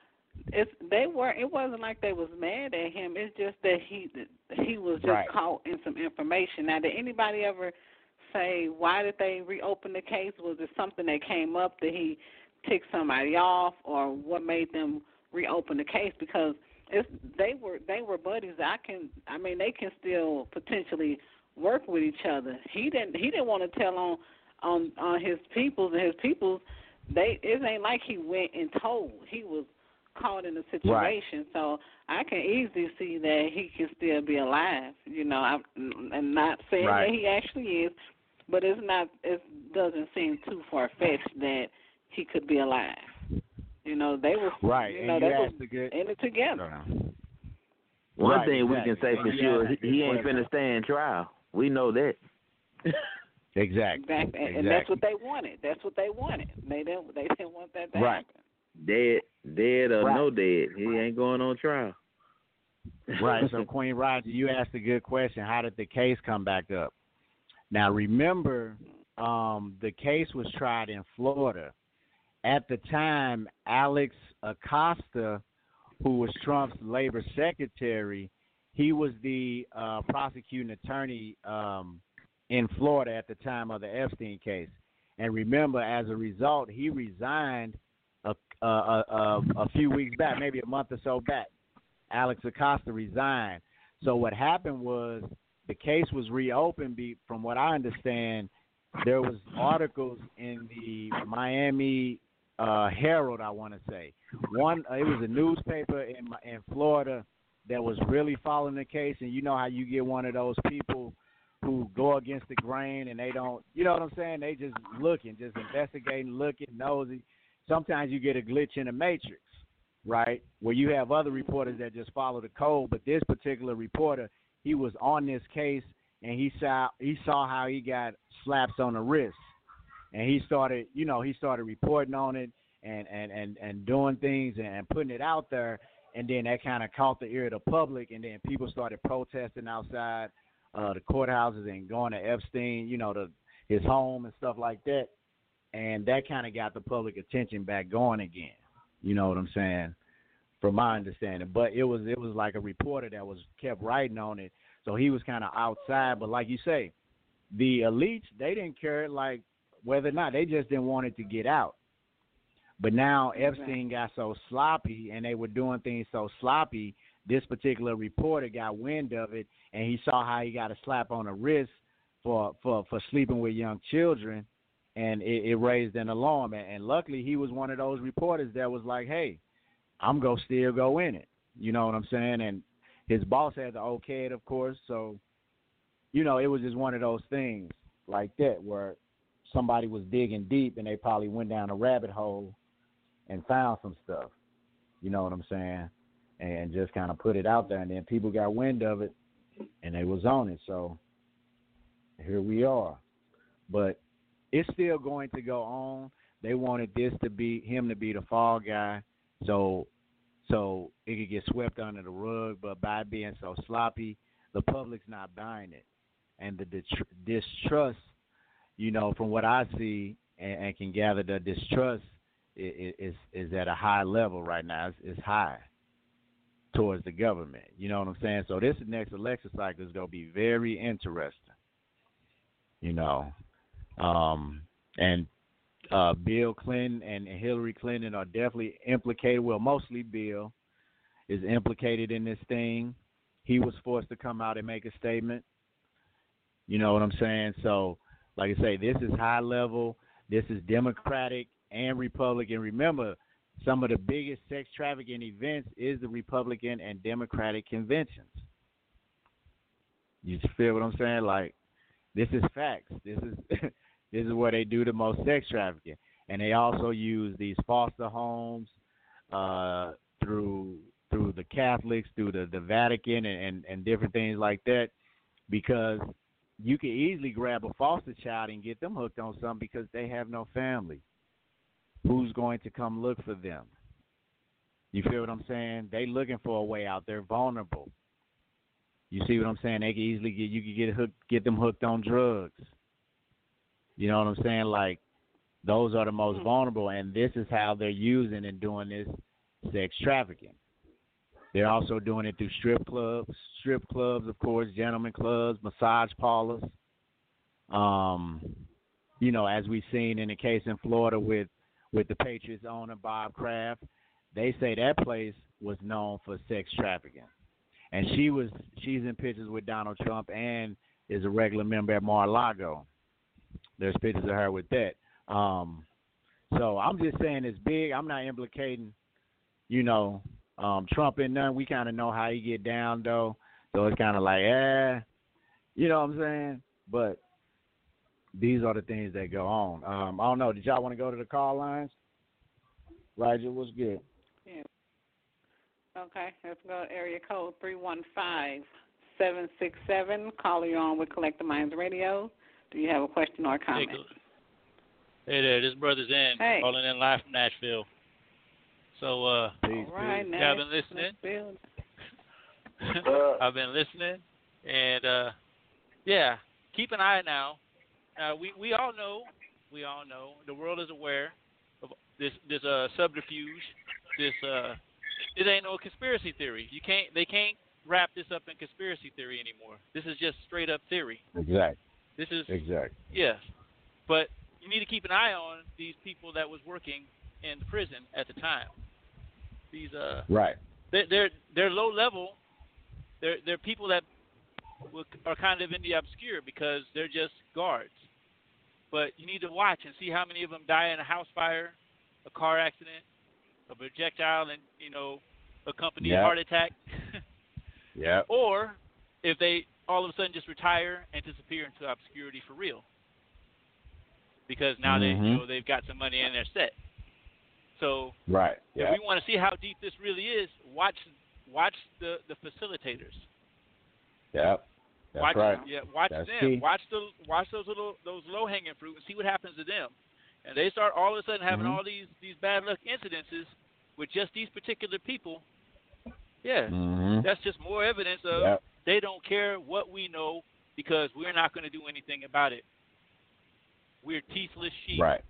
[SPEAKER 1] It wasn't like they was mad at him. It's just that he was just caught in some information. Now, did anybody ever say why did they reopen the case? Was it something that came up that he ticked somebody off, or what made them reopen the case? Because they were buddies. They can still potentially work with each other. He didn't want to tell on his peoples, and his peoples. It ain't like he went and told. He was caught in a situation, so I can easily see that he can still be alive. You know, I'm not saying that he actually is, but it doesn't seem too far fetched that he could be alive. You know, they were You know, they were in it together.
[SPEAKER 3] One thing we can say for sure, he ain't finna stand trial. We know that.
[SPEAKER 4] Exactly.
[SPEAKER 1] And that's what they wanted. They didn't want that to happen.
[SPEAKER 3] Dead or no dead, he ain't going on trial.
[SPEAKER 4] Right. So, Queen Roger, you asked a good question. How did the case come back up? Now, remember, the case was tried in Florida. At the time, Alex Acosta, who was Trump's labor secretary, he was the prosecuting attorney in Florida at the time of the Epstein case. And remember, as a result, he resigned a few weeks back, maybe a month or so back. Alex Acosta resigned. So what happened was the case was reopened. From what I understand, there was articles in the Miami Herald, I want to say. One, it was a newspaper in Florida that was really following the case, and you know how you get one of those people who go against the grain and they don't, you know what I'm saying? They just looking, just investigating, looking, nosy. Sometimes you get a glitch in the matrix, right, where you have other reporters that just follow the code, but this particular reporter, he was on this case, and he saw how he got slaps on the wrist. And he started reporting on it and doing things and putting it out there. And then that kind of caught the ear of the public. And then people started protesting outside the courthouses and going to Epstein, his home and stuff like that. And that kind of got the public attention back going again. You know what I'm saying? From my understanding. But it was like a reporter that was kept writing on it. So he was kind of outside. But like you say, the elites, they didn't care, like, whether or not, they just didn't want it to get out. But now Epstein got so sloppy and they were doing things so sloppy, this particular reporter got wind of it, and he saw how he got a slap on the wrist for sleeping with young children, and it raised an alarm. And luckily he was one of those reporters that was like, hey, I'm going to still go in it. You know what I'm saying? And his boss had to okay it, of course. So, it was just one of those things like that where somebody was digging deep and they probably went down a rabbit hole and found some stuff, you know what I'm saying, and just kind of put it out there, and then people got wind of it and they was on it. So here we are. But it's still going to go on. They wanted him to be the fall guy so it could get swept under the rug, but by being so sloppy, the public's not buying it. And the distrust, from what I see and can gather, the distrust is at a high level right now. It's high towards the government. You know what I'm saying? So this next election cycle is going to be very interesting. And Bill Clinton and Hillary Clinton are definitely implicated. Well, mostly Bill is implicated in this thing. He was forced to come out and make a statement. You know what I'm saying? So, like I say, this is high level. This is Democratic and Republican. Remember, some of the biggest sex trafficking events is the Republican and Democratic conventions. You feel what I'm saying? Like, this is facts. This is where they do the most sex trafficking. And they also use these foster homes through the Catholics, through the Vatican and different things like that, because you can easily grab a foster child and get them hooked on something because they have no family. Who's going to come look for them? You feel what I'm saying? They looking for a way out. They're vulnerable. You see what I'm saying? They can easily get them hooked on drugs. You know what I'm saying? Like, those are the most vulnerable, and this is how they're using and doing this sex trafficking. They're also doing it through strip clubs, of course, gentlemen clubs, massage parlors. As we've seen in the case in Florida with the Patriots owner Bob Kraft, they say that place was known for sex trafficking, and she's in pictures with Donald Trump and is a regular member at Mar-a-Lago. There's pictures of her with that. So I'm just saying it's big. I'm not implicating, Trump in none. We kind of know how he get down, though. So it's kind of like, you know what I'm saying? But these are the things that go on. I don't know. Did y'all want to go to the call lines? Roger, what's good?
[SPEAKER 1] Yeah. Okay, let's go to area code 315-767. Caller, you're on with Collective Minds Radio. Do you have a question or a comment?
[SPEAKER 5] Hey there, this Brother Zen calling in live from Nashville. So,
[SPEAKER 1] all right,
[SPEAKER 5] I've been listening. I've been listening, and keep an eye now. We all know the world is aware of this subterfuge. It ain't no conspiracy theory. They can't wrap this up in conspiracy theory anymore. This is just straight up theory.
[SPEAKER 4] Exactly.
[SPEAKER 5] This is
[SPEAKER 4] exactly.
[SPEAKER 5] Yes, but you need to keep an eye on these people that was working in the prison at the time. These
[SPEAKER 4] right.
[SPEAKER 5] They're low level. They're people that are kind of in the obscure because they're just guards. But you need to watch and see how many of them die in a house fire, a car accident, a projectile, and accompanied
[SPEAKER 4] Yep.
[SPEAKER 5] heart attack,
[SPEAKER 4] Yep.
[SPEAKER 5] or if they all of a sudden just retire and disappear into obscurity for real, because now they've got some money and they're set. So
[SPEAKER 4] Right.
[SPEAKER 5] if
[SPEAKER 4] Yeah.
[SPEAKER 5] we want to see how deep this really is, watch the facilitators.
[SPEAKER 4] Yep. That's
[SPEAKER 5] Watch,
[SPEAKER 4] right.
[SPEAKER 5] Yeah, watch
[SPEAKER 4] That's
[SPEAKER 5] them.
[SPEAKER 4] key.
[SPEAKER 5] Watch those low hanging fruit and see what happens to them. And they start all of a sudden having all these bad luck incidences with just these particular people. Yeah, that's just more evidence of they don't care what we know because we're not going to do anything about it. We're teethless sheep.
[SPEAKER 4] Right.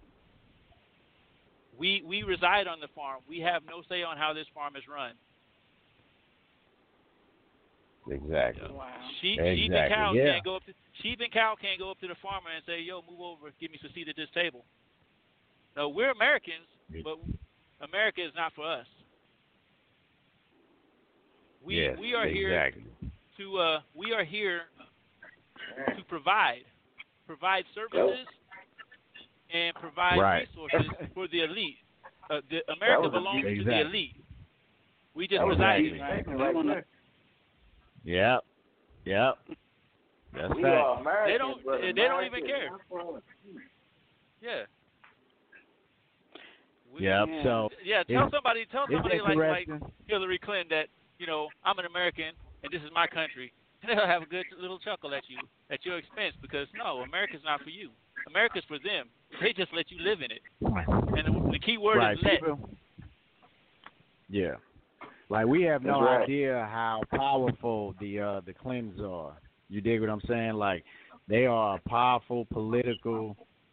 [SPEAKER 5] We reside on the farm. We have no say on how this farm is run.
[SPEAKER 4] Exactly.
[SPEAKER 1] Wow.
[SPEAKER 5] Sheep
[SPEAKER 4] Exactly,
[SPEAKER 5] and cows
[SPEAKER 4] yeah.
[SPEAKER 5] can't go up. Sheep and cow can't go up to the farmer and say, "Yo, move over, give me some seat at this table." No, we're Americans, but America is not for us. We
[SPEAKER 4] Yes,
[SPEAKER 5] are here
[SPEAKER 4] exactly.
[SPEAKER 5] to provide services and provide resources for the elite. America belongs to the elite. We just reside here.
[SPEAKER 4] Yep. That's
[SPEAKER 3] We
[SPEAKER 4] fact.
[SPEAKER 3] are Americans,
[SPEAKER 5] They don't even care. Yeah.
[SPEAKER 4] Yep. So
[SPEAKER 5] tell somebody like
[SPEAKER 4] interesting.
[SPEAKER 5] Hillary Clinton that I'm an American and this is my country. And they'll have a good little chuckle at you at your expense because no, America's not for you. America's for them. They just let you live in it. And the key word is let.
[SPEAKER 4] Yeah. Like we have no idea how powerful the Clintons are. You dig what I'm saying? Like they are a powerful political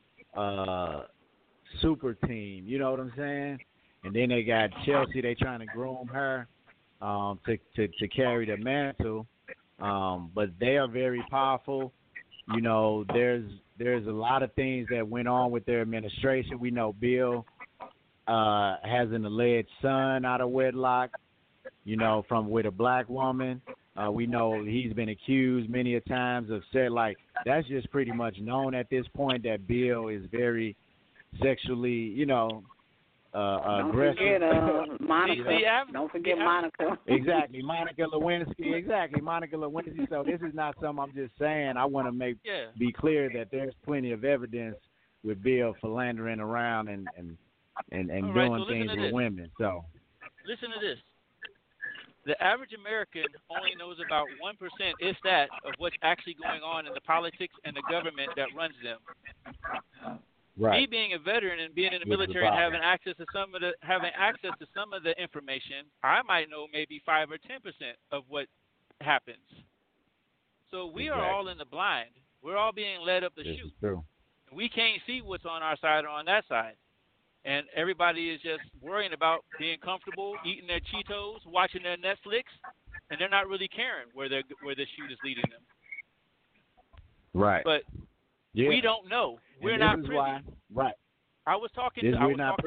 [SPEAKER 4] super team. You know what I'm saying? And then they got Chelsea. They trying to groom her to carry the mantle. But they are very powerful. There's a lot of things that went on with their administration. We know Bill has an alleged son out of wedlock. From with a black woman. We know he's been accused many a times of that's just pretty much known at this point that Bill is very sexually, aggressive.
[SPEAKER 1] Forget, Monica. Don't forget Monica.
[SPEAKER 4] Exactly, Monica Lewinsky. So this is not something I'm just saying. I want to be clear that there's plenty of evidence with Bill philandering around and doing things with women. So
[SPEAKER 5] listen to this. The average American only knows about 1%, if that, of what's actually going on in the politics and the government that runs them.
[SPEAKER 4] Right.
[SPEAKER 5] Me being a veteran and being in the military and having access to some of the information, I might know maybe 5 or 10% of what happens. So we are all in the blind. We're all being led up the chute.
[SPEAKER 4] True.
[SPEAKER 5] We can't see what's on our side or on that side. And everybody is just worrying about being comfortable, eating their Cheetos, watching their Netflix, and they're not really caring where the chute is leading them.
[SPEAKER 4] Right.
[SPEAKER 5] But we don't know. We're not privy.
[SPEAKER 4] Right.
[SPEAKER 5] I was talking to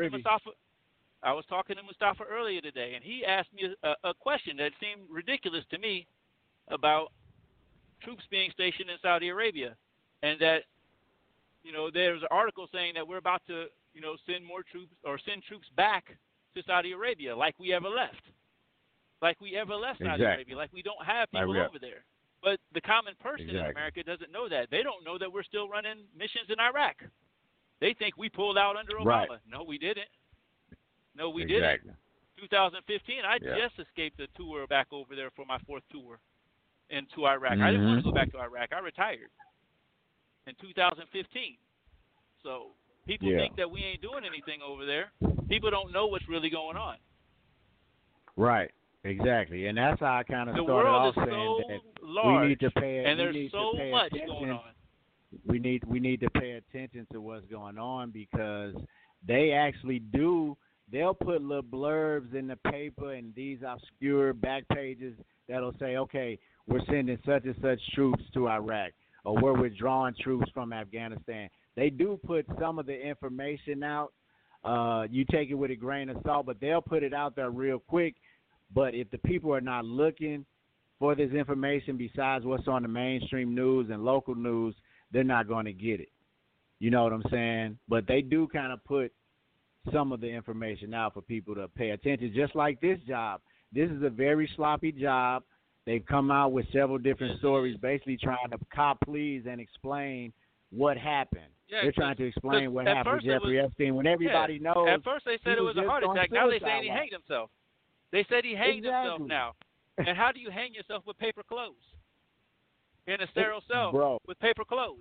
[SPEAKER 5] Mustafa earlier today, and he asked me a question that seemed ridiculous to me about troops being stationed in Saudi Arabia, and that there's an article saying that we're about to send more troops or send troops back to Saudi Arabia like we ever left. Saudi Arabia, like we don't have people over there. But the common person in America doesn't know that. They don't know that we're still running missions in Iraq. They think we pulled out under Obama.
[SPEAKER 4] Right.
[SPEAKER 5] No, we didn't. Didn't. 2015, I just escaped a tour back over there for my 4th tour into Iraq. I didn't want to go back to Iraq. I retired in 2015. So people think that we ain't doing anything over there. People don't know what's really going on.
[SPEAKER 4] Right. Exactly. And that's how I kind of
[SPEAKER 5] the
[SPEAKER 4] started
[SPEAKER 5] world
[SPEAKER 4] off
[SPEAKER 5] is
[SPEAKER 4] saying
[SPEAKER 5] so
[SPEAKER 4] that
[SPEAKER 5] large,
[SPEAKER 4] we need to pay
[SPEAKER 5] and there's so much going on.
[SPEAKER 4] We need to pay attention to what's going on because they actually do. They'll put little blurbs in the paper and these obscure back pages that'll say, okay, we're sending such and such troops to Iraq, or we're withdrawing troops from Afghanistan. They do put some of the information out. You take it with a grain of salt, but they'll put it out there real quick. But if the people are not looking for this information besides what's on the mainstream news and local news, they're not going to get it. You know what I'm saying? But they do kind of put some of the information out for people to pay attention. Just like this job, this is a very sloppy job. They've come out with several different stories, basically trying to cop please and explain what happened.
[SPEAKER 5] Yeah,
[SPEAKER 4] they're trying to explain what happened with Jeffrey Epstein when everybody knows.
[SPEAKER 5] At first they said it was a heart attack. Now they're saying he hanged himself. They said he hanged himself now. And how do you hang yourself with paper clothes? In a sterile cell with paper clothes.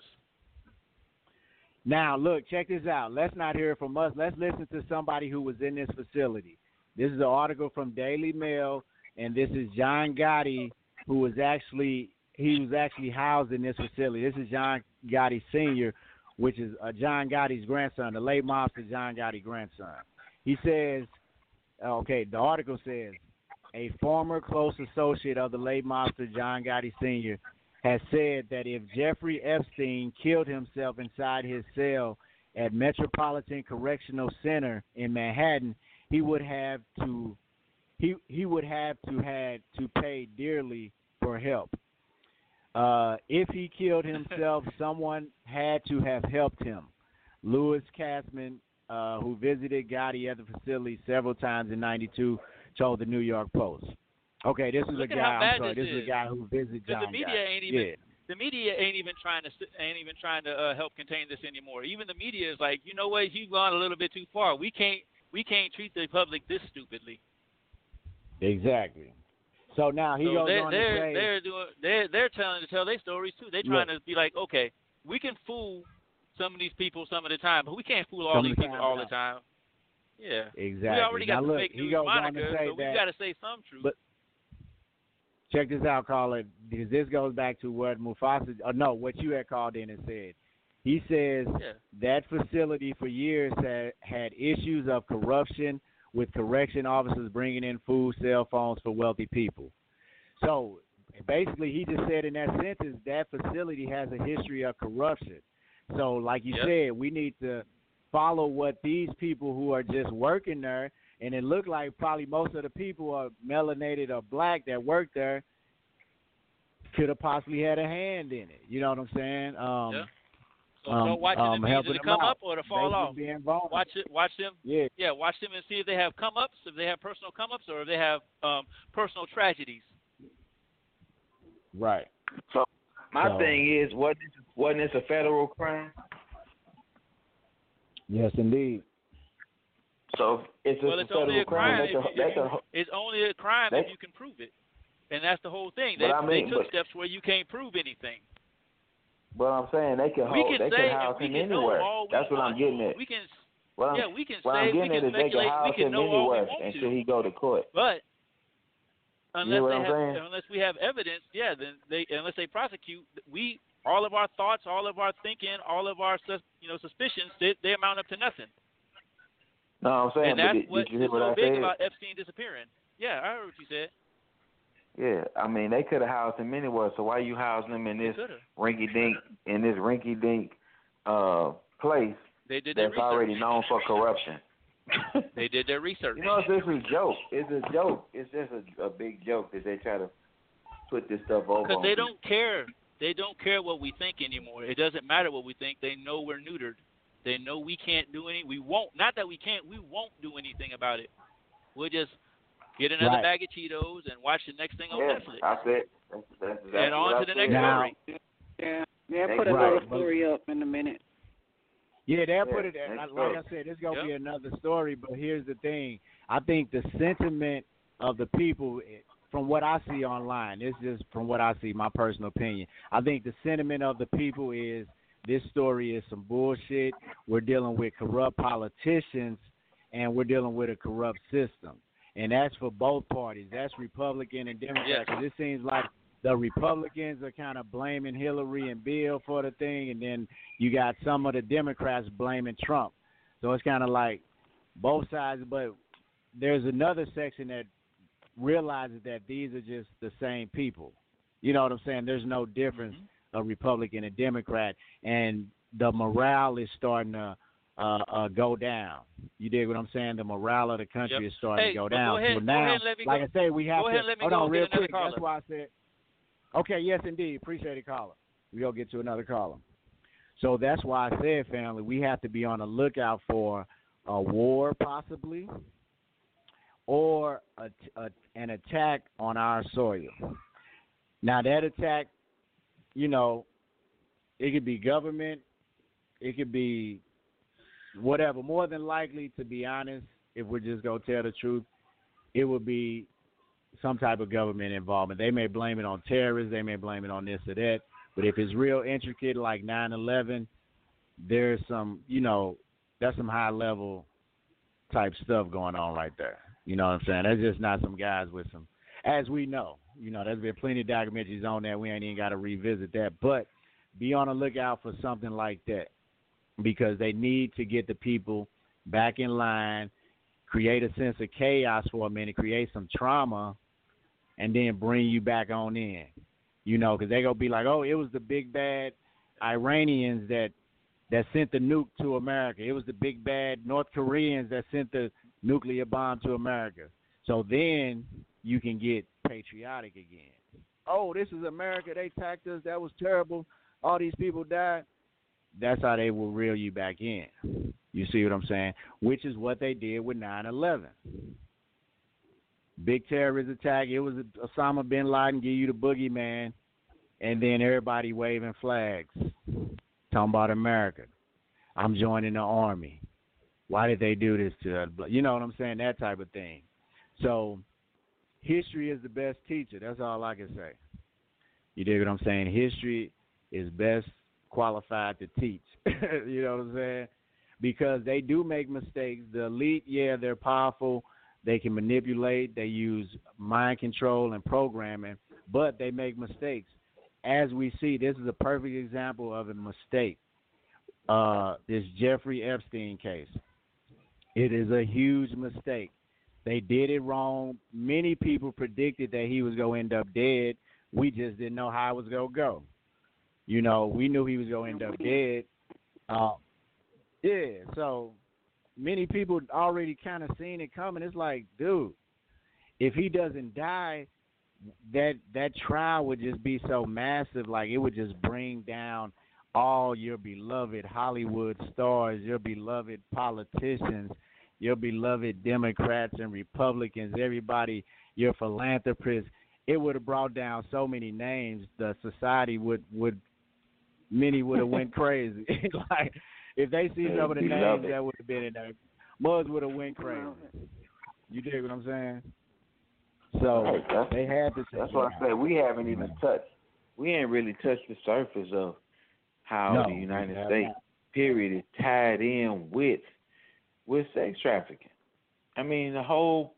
[SPEAKER 4] Now, look, check this out. Let's not hear it from us. Let's listen to somebody who was in this facility. This is an article from Daily Mail, and this is John Gotti, who was actually housed in this facility. This is John Gotti Sr., which is John Gotti's grandson, the late mobster John Gotti's grandson. He says, the article says, a former close associate of the late mobster John Gotti Sr. has said that if Jeffrey Epstein killed himself inside his cell at Metropolitan Correctional Center in Manhattan, he would have to pay dearly for help. If he killed himself, someone had to have helped him. Louis Katzman, who visited Gotti at the facility several times in '92, told the New York Post. Okay, this is a guy. This is a guy who visited John
[SPEAKER 5] the media
[SPEAKER 4] Gotti.
[SPEAKER 5] ain't even. The media ain't even trying to help contain this anymore. Even the media is like, you know what? You've gone a little bit too far. We can't treat the public this stupidly.
[SPEAKER 4] Exactly. So now he goes on to say
[SPEAKER 5] they're tell their stories too. They're trying to be like, okay, we can fool some of these people some of the time, but we can't fool all these people all the time. Yeah,
[SPEAKER 4] exactly.
[SPEAKER 5] We already got the fake news moniker, so we got to say some truth.
[SPEAKER 4] But check this out, caller, because this goes back to what what you had called in and said. He says that facility for years had issues of corruption, with correction officers bringing in food, cell phones for wealthy people. So basically he just said in that sentence that facility has a history of corruption. So like you said, we need to follow what these people who are just working there, and it looked like probably most of the people are melanated or black that work there, could have possibly had a hand in it. You know what I'm saying?
[SPEAKER 5] So watch them either to come up or to fall off. Watch them. Yeah, watch them and see if they have come ups, if they have personal come ups, or if they have personal tragedies.
[SPEAKER 4] Right.
[SPEAKER 3] So my thing is, wasn't this a federal crime?
[SPEAKER 4] Yes, indeed.
[SPEAKER 3] So it's a federal crime.
[SPEAKER 5] It's only a crime if you can prove it, and that's the whole thing. They took steps where you can't prove anything.
[SPEAKER 3] But I'm saying they can house him anywhere. That's what I'm getting at.
[SPEAKER 5] We can
[SPEAKER 3] I'm getting at is they can house him anywhere until he go to court.
[SPEAKER 5] But unless we have evidence, then unless they prosecute, all of our thoughts, all of our thinking, all of our suspicions, they amount up to nothing.
[SPEAKER 3] No, I'm saying,
[SPEAKER 5] and that's
[SPEAKER 3] did you hear what
[SPEAKER 5] so
[SPEAKER 3] I
[SPEAKER 5] big
[SPEAKER 3] said?
[SPEAKER 5] About Epstein disappearing. Yeah, I heard what you said.
[SPEAKER 3] Yeah, I mean they could have housed him anywhere. So why you housing him in this rinky-dink place that's already known for corruption?
[SPEAKER 5] They did their research.
[SPEAKER 3] You know, this is a joke. It's a joke. It's just a big joke that they try to put this stuff over.
[SPEAKER 5] Because they don't care. They don't care what we think anymore. It doesn't matter what we think. They know we're neutered. They know we can't do anything. We won't. Not that we can't. We won't do anything about it. We'll just get another bag of Cheetos and watch the next thing on Netflix.
[SPEAKER 3] I said that's exactly
[SPEAKER 5] and on to the next story.
[SPEAKER 1] Yeah, put another story up in a minute.
[SPEAKER 4] Yeah, they'll put it. Like I said, it's gonna be another story. But here's the thing: I think the sentiment of the people, from what I see online, it's just from what I see, my personal opinion. I think the sentiment of the people is this story is some bullshit. We're dealing with corrupt politicians, and we're dealing with a corrupt system. And that's for both parties. That's Republican and Democrat. Yes. It seems like the Republicans are kind of blaming Hillary and Bill for the thing, and then you got some of the Democrats blaming Trump. So it's kind of like both sides, but there's another section that realizes that these are just the same people. You know what I'm saying? There's no difference of Republican and Democrat, and the morale is starting to go down. You dig what I'm saying? The morale of the country is starting to go down.
[SPEAKER 5] So
[SPEAKER 4] now, like I say, we have to hold on real quick.
[SPEAKER 5] Caller.
[SPEAKER 4] That's why I said, okay, yes, indeed. Appreciate it, caller. We'll get to another caller. So that's why I said, family, we have to be on the lookout for a war possibly, or an attack on our soil. Now that attack, you know, it could be government, it could be whatever. More than likely, to be honest, if we're just going to tell the truth, it would be some type of government involvement. They may blame it on terrorists, they may blame it on this or that, but if it's real intricate like 9/11, there's some, you know, that's some high-level type stuff going on right there. You know what I'm saying? That's just not some guys with some, as we know. You know, there's been plenty of documentaries on that. We ain't even got to revisit that. But be on the lookout for something like that, because they need to get the people back in line, create a sense of chaos for a minute, create some trauma, and then bring you back on in. You know, because they're going to be like, oh, it was the big bad Iranians that sent the nuke to America. It was the big bad North Koreans that sent the nuclear bomb to America. So then you can get patriotic again. Oh, this is America. They attacked us. That was terrible. All these people died. That's how they will reel you back in. You see what I'm saying? Which is what they did with 9/11. Big terrorist attack. It was Osama bin Laden, give you the boogeyman, and then everybody waving flags. Talking about America. I'm joining the army. Why did they do this to us? You know what I'm saying? That type of thing. So history is the best teacher. That's all I can say. You dig what I'm saying? History is best qualified to teach. You know what I'm saying? Because they do make mistakes. The elite, yeah, they're powerful. They can manipulate. They use mind control and programming, but they make mistakes. As we see, this is a perfect example of a mistake. This Jeffrey Epstein case. It is a huge mistake. They did it wrong. Many people predicted that he was going to end up dead. We just didn't know how it was going to go. You know, we knew he was going to end up dead. Yeah, so many people already kind of seen it coming. It's like, dude, if he doesn't die, that trial would just be so massive. Like, it would just bring down all your beloved Hollywood stars, your beloved politicians, your beloved Democrats and Republicans, everybody, your philanthropists. It would have brought down so many names. The society many would have went crazy. Like, if they see some of the names that would have been in there, Muggs would have went crazy. You dig what I'm saying? So they had to.
[SPEAKER 3] That's what I said. We haven't even touched. We ain't really touched the surface of how the United States period is tied in with sex trafficking. I mean, the whole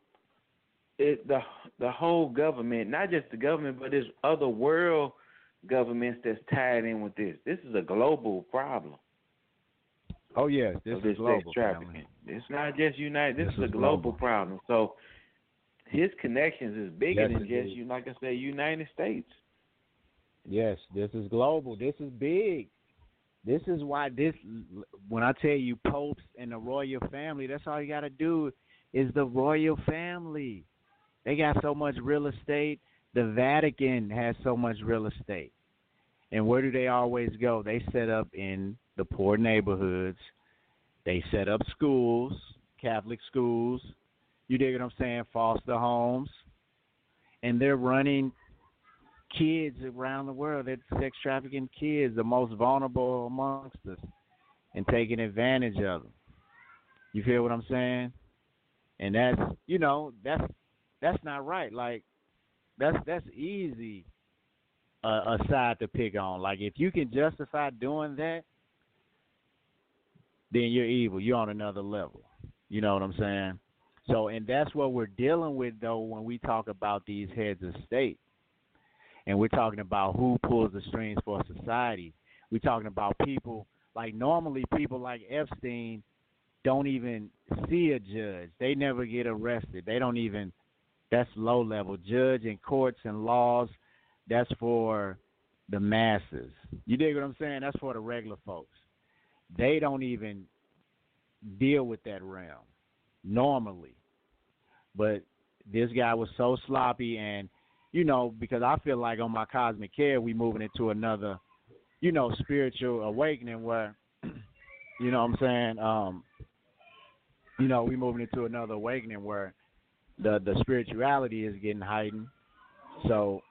[SPEAKER 3] government, not just the government, but there's other world governments that's tied in with this. This is a global problem.
[SPEAKER 4] Oh yes, this is global.
[SPEAKER 3] Sex trafficking. Family. It's not just United. This is a global problem. So his connections is bigger than just like I said, United States.
[SPEAKER 4] Yes, this is global. This is big. This is why when I tell you popes and the royal family, that's all you got to do is the royal family. They got so much real estate. The Vatican has so much real estate. And where do they always go? They set up in the poor neighborhoods. They set up schools, Catholic schools. You dig what I'm saying? Foster homes. And they're running kids around the world. They're sex trafficking kids, the most vulnerable amongst us, and taking advantage of them. You feel what I'm saying? And that's, that's not right. Like, that's easy a side to pick on. Like, if you can justify doing that, then you're evil. You're on another level. You know what I'm saying? So, and that's what we're dealing with, though, when we talk about these heads of state. And we're talking about who pulls the strings for society. We're talking about people, like normally people like Epstein don't even see a judge. They never get arrested. They don't even, that's low level. Judge and courts and laws, that's for the masses. You dig what I'm saying? That's for the regular folks. They don't even deal with that realm normally. But this guy was so sloppy, and, because I feel like on my cosmic care, we moving into another, spiritual awakening where, you know what I'm saying, we moving into another awakening where the spirituality is getting heightened. So,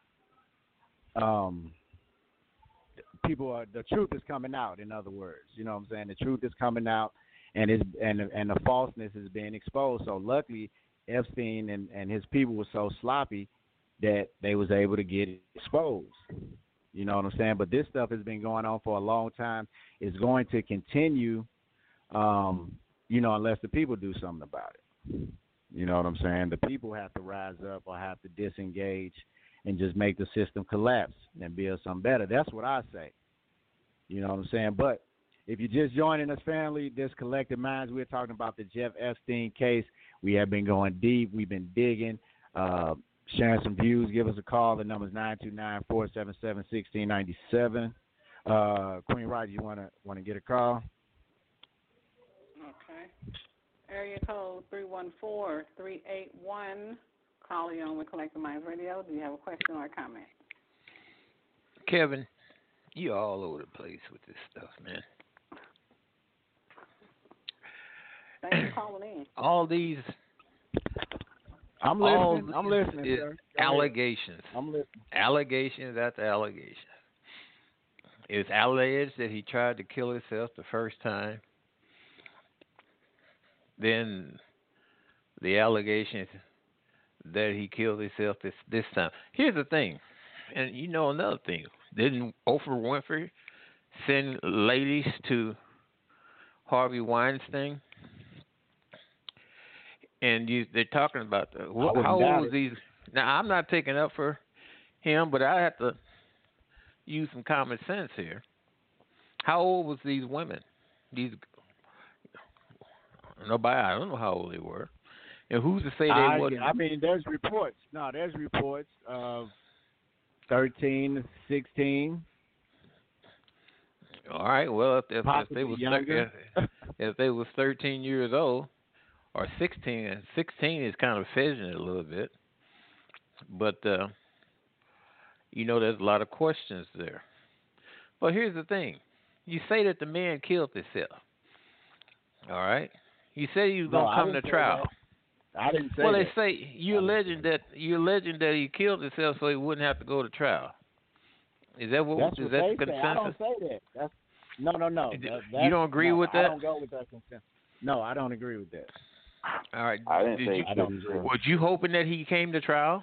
[SPEAKER 4] the truth is coming out. In other words, you know what I'm saying? The truth is coming out, and the falseness is being exposed. So luckily, Epstein and his people were so sloppy that they was able to get exposed. You know what I'm saying? But this stuff has been going on for a long time. It's going to continue, unless the people do something about it. You know what I'm saying? The people have to rise up or have to disengage and just make the system collapse and build something better. That's what I say. You know what I'm saying? But if you're just joining us, family, this Collective Minds, we're talking about the Jeff Epstein case. We have been going deep. We've been digging, sharing some views. Give us a call. The number is 929-477-1697. Queen Roger, you want to get a call?
[SPEAKER 1] Okay. Area code 314-381. Call you on with Collective Minds Radio. Do you have a question or a comment?
[SPEAKER 6] Kevin, you're all over the place with this stuff, man.
[SPEAKER 1] Thanks for calling in.
[SPEAKER 6] All these...
[SPEAKER 4] I'm listening, sir.
[SPEAKER 6] Allegations.
[SPEAKER 4] I'm listening.
[SPEAKER 6] Allegations after allegations. It's alleged that he tried to kill himself the first time. Then the allegations that he killed himself this time. Here's the thing, and another thing. Didn't Oprah Winfrey send ladies to Harvey Weinstein? And they're talking about how old was these? Now, I'm not taking up for him, but I have to use some common sense here. How old was these women? Nobody. I don't know how old they were. And who's to say they wouldn't?
[SPEAKER 4] I mean, there's reports. No, there's reports of 13, 16.
[SPEAKER 6] All right. Well, if they was
[SPEAKER 4] younger.
[SPEAKER 6] if they was 13 years old or 16, and 16 is kind of fudging it a little bit. But there's a lot of questions there. But here's the thing: you say that the man killed himself. All right. You say he was gonna come to trial.
[SPEAKER 4] I didn't say.
[SPEAKER 6] Well,
[SPEAKER 4] that.
[SPEAKER 6] they say you're alleging that he killed himself so he wouldn't have to go to trial. Is that what?
[SPEAKER 4] That's
[SPEAKER 6] is
[SPEAKER 4] what
[SPEAKER 6] that
[SPEAKER 4] they
[SPEAKER 6] the consensus?
[SPEAKER 4] Say. I don't say that. That's no.
[SPEAKER 6] You don't agree with that?
[SPEAKER 4] I don't go with that consensus. No, I don't agree with that.
[SPEAKER 6] All right.
[SPEAKER 3] I didn't say.
[SPEAKER 6] Was you hoping that he came to trial?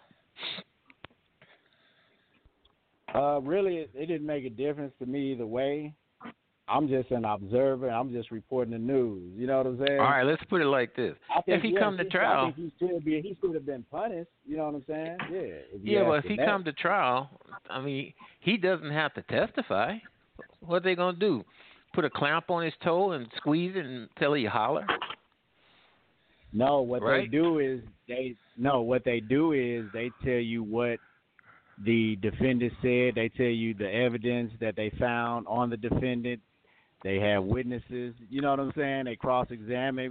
[SPEAKER 4] Really, it didn't make a difference to me either way. I'm just an observer. I'm just reporting the news. You know what I'm saying?
[SPEAKER 6] All right, let's put it like this. If he come to trial,
[SPEAKER 4] I think he should have been punished. You know what I'm saying? Yeah.
[SPEAKER 6] Yeah, but if he come to trial, I mean, he doesn't have to testify. What are they gonna do? Put a clamp on his toe and squeeze it until he holler?
[SPEAKER 4] No, what they do is they tell you what the defendant said. They tell you the evidence that they found on the defendant. They have witnesses. You know what I'm saying? They cross-examine.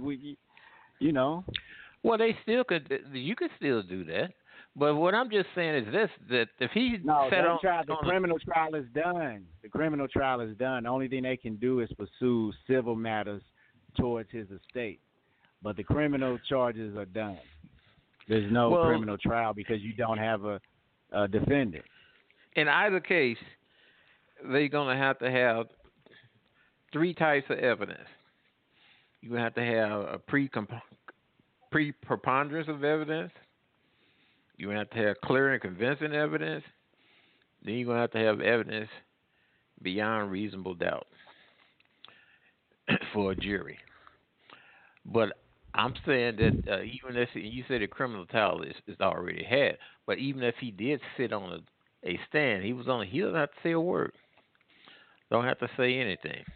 [SPEAKER 6] Well, they still could. You could still do that. But what I'm just saying is this: that if he
[SPEAKER 4] the criminal trial is done. The criminal trial is done. The only thing they can do is pursue civil matters towards his estate. But the criminal charges are done. There's no criminal trial because you don't have a defendant.
[SPEAKER 6] In either case, they're going to have three types of evidence. You have to have a pre-preponderance of evidence. You have to have clear and convincing evidence. Then you're going to have evidence beyond reasonable doubt for a jury. But I'm saying that even if you say the criminal trial is already had, but even if he did sit on a stand, he doesn't have to say a word. Don't have to say anything.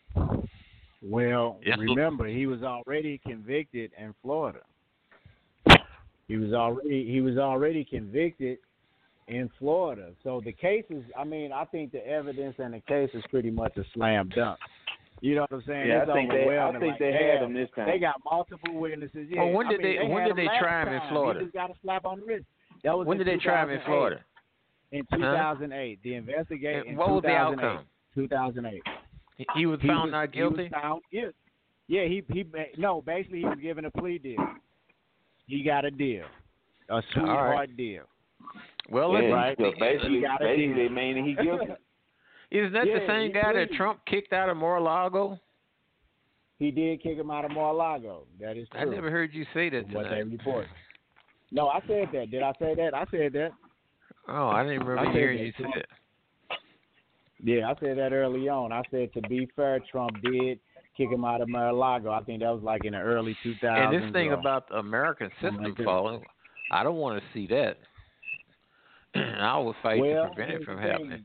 [SPEAKER 4] Well, remember, he was already convicted in Florida. He was already convicted in Florida. So the case is, I think the evidence and the case is pretty much a slam dunk. You know what I'm saying?
[SPEAKER 3] Yeah,
[SPEAKER 4] it's
[SPEAKER 3] I think they had him this time.
[SPEAKER 4] They got multiple witnesses. Yeah.
[SPEAKER 6] Well, when did they try him in Florida?
[SPEAKER 4] He just got a slap on the wrist. That was
[SPEAKER 6] when did they try him in Florida?
[SPEAKER 4] In 2008. The investigation.
[SPEAKER 6] What was the outcome?
[SPEAKER 4] 2008.
[SPEAKER 6] He was found not guilty?
[SPEAKER 4] He was found guilty. Yeah, no, basically he was given a plea deal. He got a deal, a sweetheart deal.
[SPEAKER 6] Well,
[SPEAKER 3] yeah,
[SPEAKER 6] let's
[SPEAKER 3] basically meaning he guilty.
[SPEAKER 6] Isn't that the same guy that Trump kicked out of Mar-a-Lago?
[SPEAKER 4] He did kick him out of Mar-a-Lago. That is true.
[SPEAKER 6] I never heard you say that
[SPEAKER 4] what
[SPEAKER 6] tonight.
[SPEAKER 4] they report. No, I said that. Did I say that? I said that.
[SPEAKER 6] Oh, I didn't remember hearing you say that.
[SPEAKER 4] Yeah, I said that early on. I said, to be fair, Trump did kick him out of Mar-a-Lago. I think that was like in the early 2000s.
[SPEAKER 6] And this thing about the American system falling, I don't want to see that. I will fight to prevent it from happening.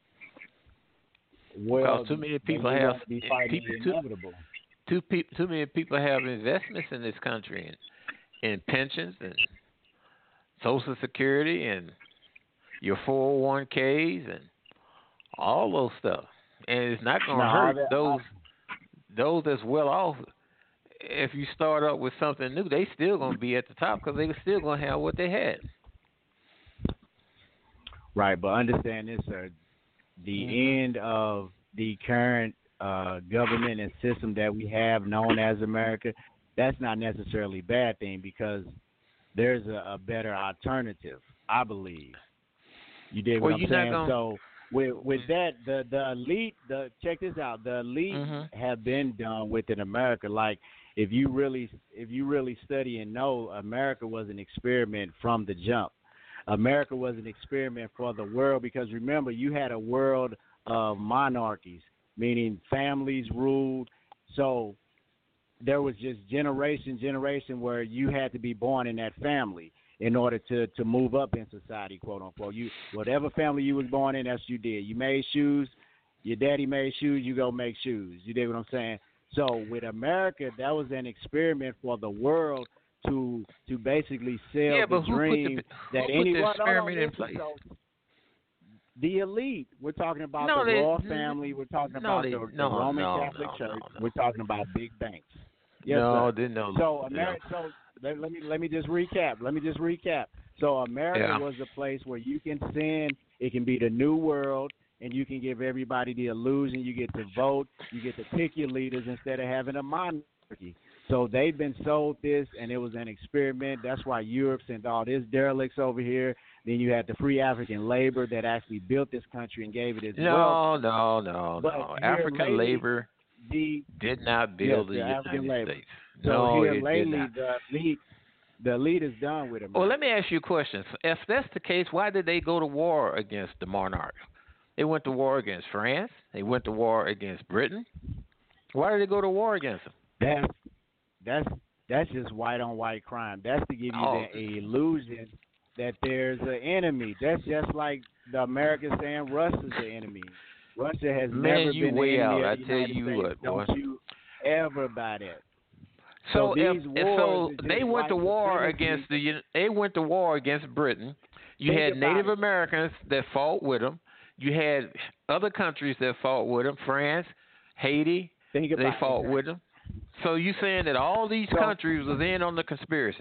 [SPEAKER 4] Well,
[SPEAKER 6] because too many people have too many people have investments in this country in pensions and Social Security and your 401ks and all those stuff, and it's not going to hurt those that's well off. If you start up with something new, they still going to be at the top because they still going to have what they had.
[SPEAKER 4] Right, but understand this, sir. The end of the current government and system that we have known as America, that's not necessarily a bad thing because there's a better alternative, I believe. You dig what I'm saying? So with that, the elite, check this out, the elite have been done within America. Like if you really study and know, America was an experiment from the jump. America was an experiment for the world because remember, you had a world of monarchies, meaning families ruled. So there was just generation where you had to be born in that family in order to move up in society, quote unquote. Whatever family you was born in, that's what you did. You made shoes, your daddy made shoes, you go make shoes. You dig what I'm saying? So with America, that was an experiment for the world to basically sell the dream that anyone
[SPEAKER 6] in place.
[SPEAKER 4] So the elite. We're talking about the royal family. We're talking about the Roman Catholic Church. We're talking about big banks. Yes, sir.
[SPEAKER 6] Didn't know.
[SPEAKER 4] So America. So let me just recap. So America was the place where you can sin. It can be the new world, and you can give everybody the illusion. You get to vote. You get to pick your leaders instead of having a monarchy. So they've been sold this, and it was an experiment. That's why Europe sent all this derelicts over here. Then you had the free African labor that actually built this country and gave it its wealth.
[SPEAKER 6] No. African labor did not build the United States.
[SPEAKER 4] So here lately, the elite is done with it.
[SPEAKER 6] Well, let me ask you a question. If that's the case, why did they go to war against the monarchs? They went to war against France. They went to war against Britain. Why did they go to war against them?
[SPEAKER 4] That's just white on white crime. That's to give you the illusion that there's an enemy. That's just like the Americans saying Russia's the enemy. Russia has never been
[SPEAKER 6] way
[SPEAKER 4] out.
[SPEAKER 6] I tell you what, boy.
[SPEAKER 4] Don't you ever buy that.
[SPEAKER 6] So they went to war against Britain. You had Native Americans that fought with them. You had other countries that fought with them. France, Haiti, they fought with them. So you saying that all these countries was in on the conspiracy?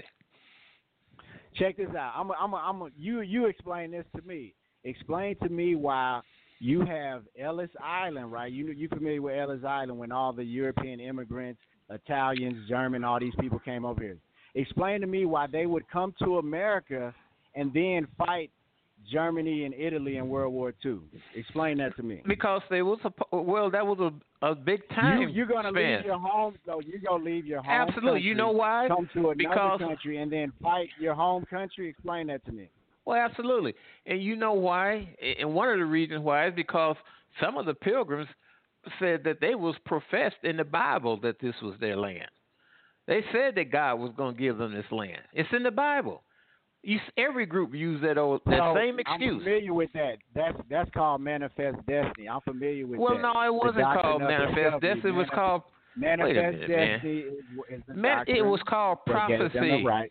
[SPEAKER 4] Check this out. You explain this to me. Explain to me why you have Ellis Island, right? You familiar with Ellis Island when all the European immigrants, Italians, German, all these people came over here. Explain to me why they would come to America and then fight Germany and Italy in World War II. Explain that to me.
[SPEAKER 6] Because they was that was a big time.
[SPEAKER 4] You're going to leave your home. So you're going to leave your home.
[SPEAKER 6] Absolutely.
[SPEAKER 4] Country,
[SPEAKER 6] you know why?
[SPEAKER 4] Come to another country and then fight your home country. Explain that to me.
[SPEAKER 6] Well, absolutely. And you know why? And one of the reasons why is because some of the pilgrims said that they was professed in the Bible that this was their land. They said that God was going to give them this land. It's in the Bible. Every group used that same excuse.
[SPEAKER 4] I'm familiar with that. That's called manifest destiny. I'm familiar with that.
[SPEAKER 6] Well, no, it wasn't called manifest destiny. It was called
[SPEAKER 4] manifest destiny.
[SPEAKER 6] It was called prophecy.
[SPEAKER 4] Right.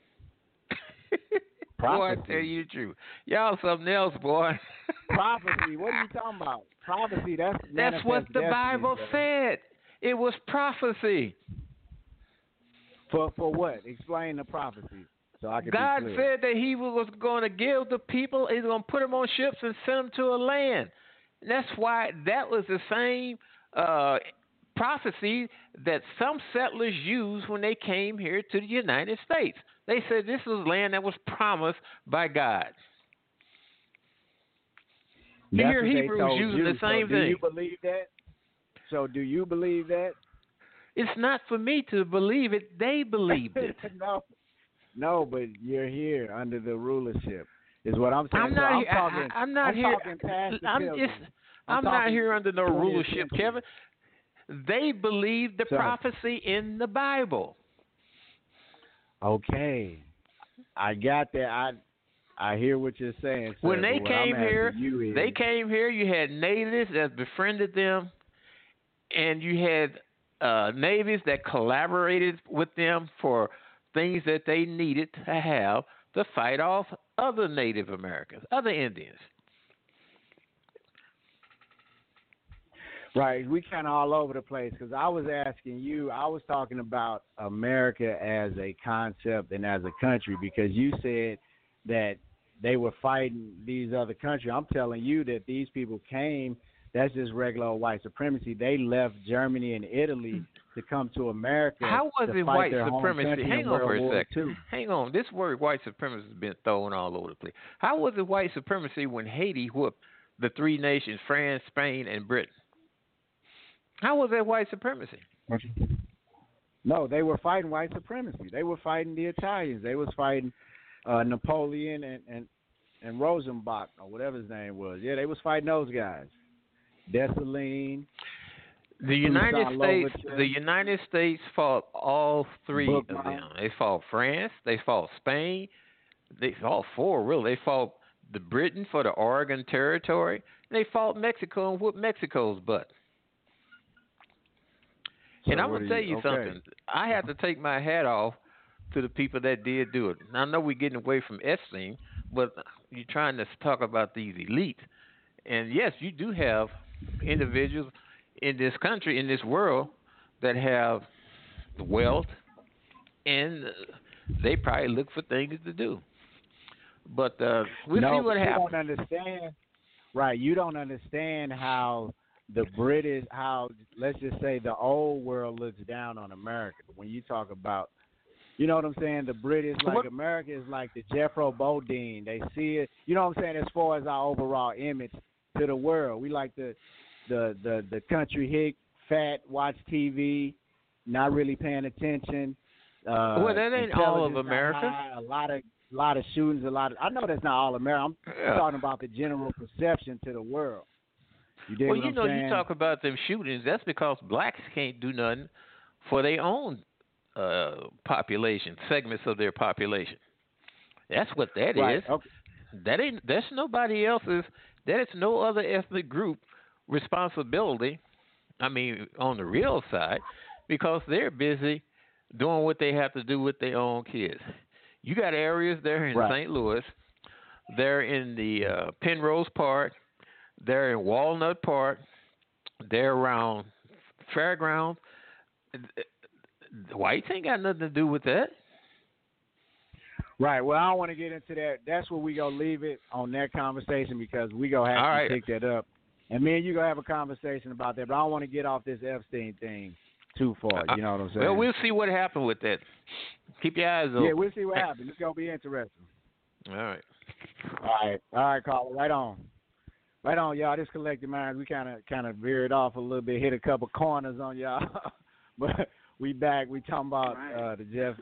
[SPEAKER 6] Boy, I tell you the truth. Y'all something else, boy.
[SPEAKER 4] Prophecy. What are you talking about? Prophecy.
[SPEAKER 6] That's what the Bible said. It was prophecy.
[SPEAKER 4] For what? Explain the prophecy. So I can
[SPEAKER 6] God said that He was going to give the people, He's going to put them on ships and send them to a land. And that's why that was the same prophecy that some settlers used when they came here to the United States. They said this was land that was promised by God. You
[SPEAKER 4] That's
[SPEAKER 6] hear
[SPEAKER 4] what they
[SPEAKER 6] Hebrews
[SPEAKER 4] told
[SPEAKER 6] using
[SPEAKER 4] you.
[SPEAKER 6] the same
[SPEAKER 4] Do
[SPEAKER 6] thing.
[SPEAKER 4] you believe that? So do you believe that?
[SPEAKER 6] It's not for me to believe it. They believed it.
[SPEAKER 4] No, but you're here under the rulership, is what I'm saying.
[SPEAKER 6] I'm not
[SPEAKER 4] so
[SPEAKER 6] here. I'm not
[SPEAKER 4] I'm
[SPEAKER 6] here.
[SPEAKER 4] talking past the
[SPEAKER 6] I'm
[SPEAKER 4] pilgrims.
[SPEAKER 6] I'm not here under no
[SPEAKER 4] 20th
[SPEAKER 6] rulership,
[SPEAKER 4] century.
[SPEAKER 6] Kevin. They believe the
[SPEAKER 4] So-
[SPEAKER 6] prophecy in the Bible.
[SPEAKER 4] Okay, I got that. I hear what you're saying. Sir,
[SPEAKER 6] When they
[SPEAKER 4] but what I'm
[SPEAKER 6] came here,
[SPEAKER 4] asking you is,
[SPEAKER 6] they came here. You had natives that befriended them, and you had natives that collaborated with them for things that they needed to have to fight off other Native Americans, other Indians.
[SPEAKER 4] right? We kind of all over the place because I was asking you. I was talking about America as a concept and as a country because you said that they were fighting these other countries. I'm telling you that these people came. That's just regular white supremacy. They left Germany and Italy to come to America.
[SPEAKER 6] How was
[SPEAKER 4] to
[SPEAKER 6] it
[SPEAKER 4] fight
[SPEAKER 6] white
[SPEAKER 4] their home
[SPEAKER 6] supremacy?
[SPEAKER 4] country
[SPEAKER 6] Hang
[SPEAKER 4] in
[SPEAKER 6] on for
[SPEAKER 4] World
[SPEAKER 6] a
[SPEAKER 4] War
[SPEAKER 6] second.
[SPEAKER 4] II.
[SPEAKER 6] Hang on. This word white supremacy has been thrown all over the place. How was it white supremacy when Haiti whooped the three nations, France, Spain, and Britain? How was that white supremacy?
[SPEAKER 4] No, they were fighting white supremacy. They were fighting the Italians. They was fighting Napoleon and Rosenbach or whatever his name was. Yeah, they was fighting those guys. Dessalines.
[SPEAKER 6] The United States,
[SPEAKER 4] Lovatin.
[SPEAKER 6] the United States fought all three of
[SPEAKER 4] Bookmark.
[SPEAKER 6] them. They fought France, they fought Spain, they fought four really. They fought the Britain for the Oregon Territory. They fought Mexico and whooped Mexico's butt.
[SPEAKER 4] So
[SPEAKER 6] And I'm
[SPEAKER 4] what
[SPEAKER 6] gonna
[SPEAKER 4] do
[SPEAKER 6] tell you
[SPEAKER 4] okay.
[SPEAKER 6] something. I have to take my hat off to the people that did do it. Now, I know we're getting away from Epstein, but you're trying to talk about these elites. And yes, you do have individuals in this country, in this world, that have wealth, and they probably look for things to do. But we'll see what happens.
[SPEAKER 4] You don't understand, right? You don't understand how the British, how let's just say the old world looks down on America. When you talk about, you know what I'm saying? The British, like America, is like the Jethro Bodine. They see it. You know what I'm saying? As far as our overall image to the world, we like the country hick, fat, watch TV, not really paying attention.
[SPEAKER 6] Well, that ain't all of America.
[SPEAKER 4] High, a lot of shootings, I know that's not all America. I'm talking about the general perception to the world. You
[SPEAKER 6] well, you know, you talk about them shootings. That's because blacks can't do nothing for their own population, segments of their population. That's what that
[SPEAKER 4] right.
[SPEAKER 6] is.
[SPEAKER 4] Okay.
[SPEAKER 6] That's nobody else's. That is no other ethnic group responsibility. I mean, on the real side, because they're busy doing what they have to do with their own kids. You got areas there in St. Louis. They're in the Penrose Park. They're in Walnut Park. They're around Fairgrounds. The whites ain't got nothing to do with that.
[SPEAKER 4] Right. Well, I don't want to get into that. That's where we gonna leave it on that conversation because we gonna have to pick that up, and me and you gonna have a conversation about that. But I don't want to get off this Epstein thing too far. You know what I'm saying?
[SPEAKER 6] Well, we'll see what happens with that. Keep your eyes open.
[SPEAKER 4] Yeah, we'll see what happens. It's gonna be interesting.
[SPEAKER 6] All right.
[SPEAKER 4] All right, Carl. Right on, y'all. This Collective Minds, we kind of veered off a little bit, hit a couple corners on y'all, but we back. We talking about the Jeff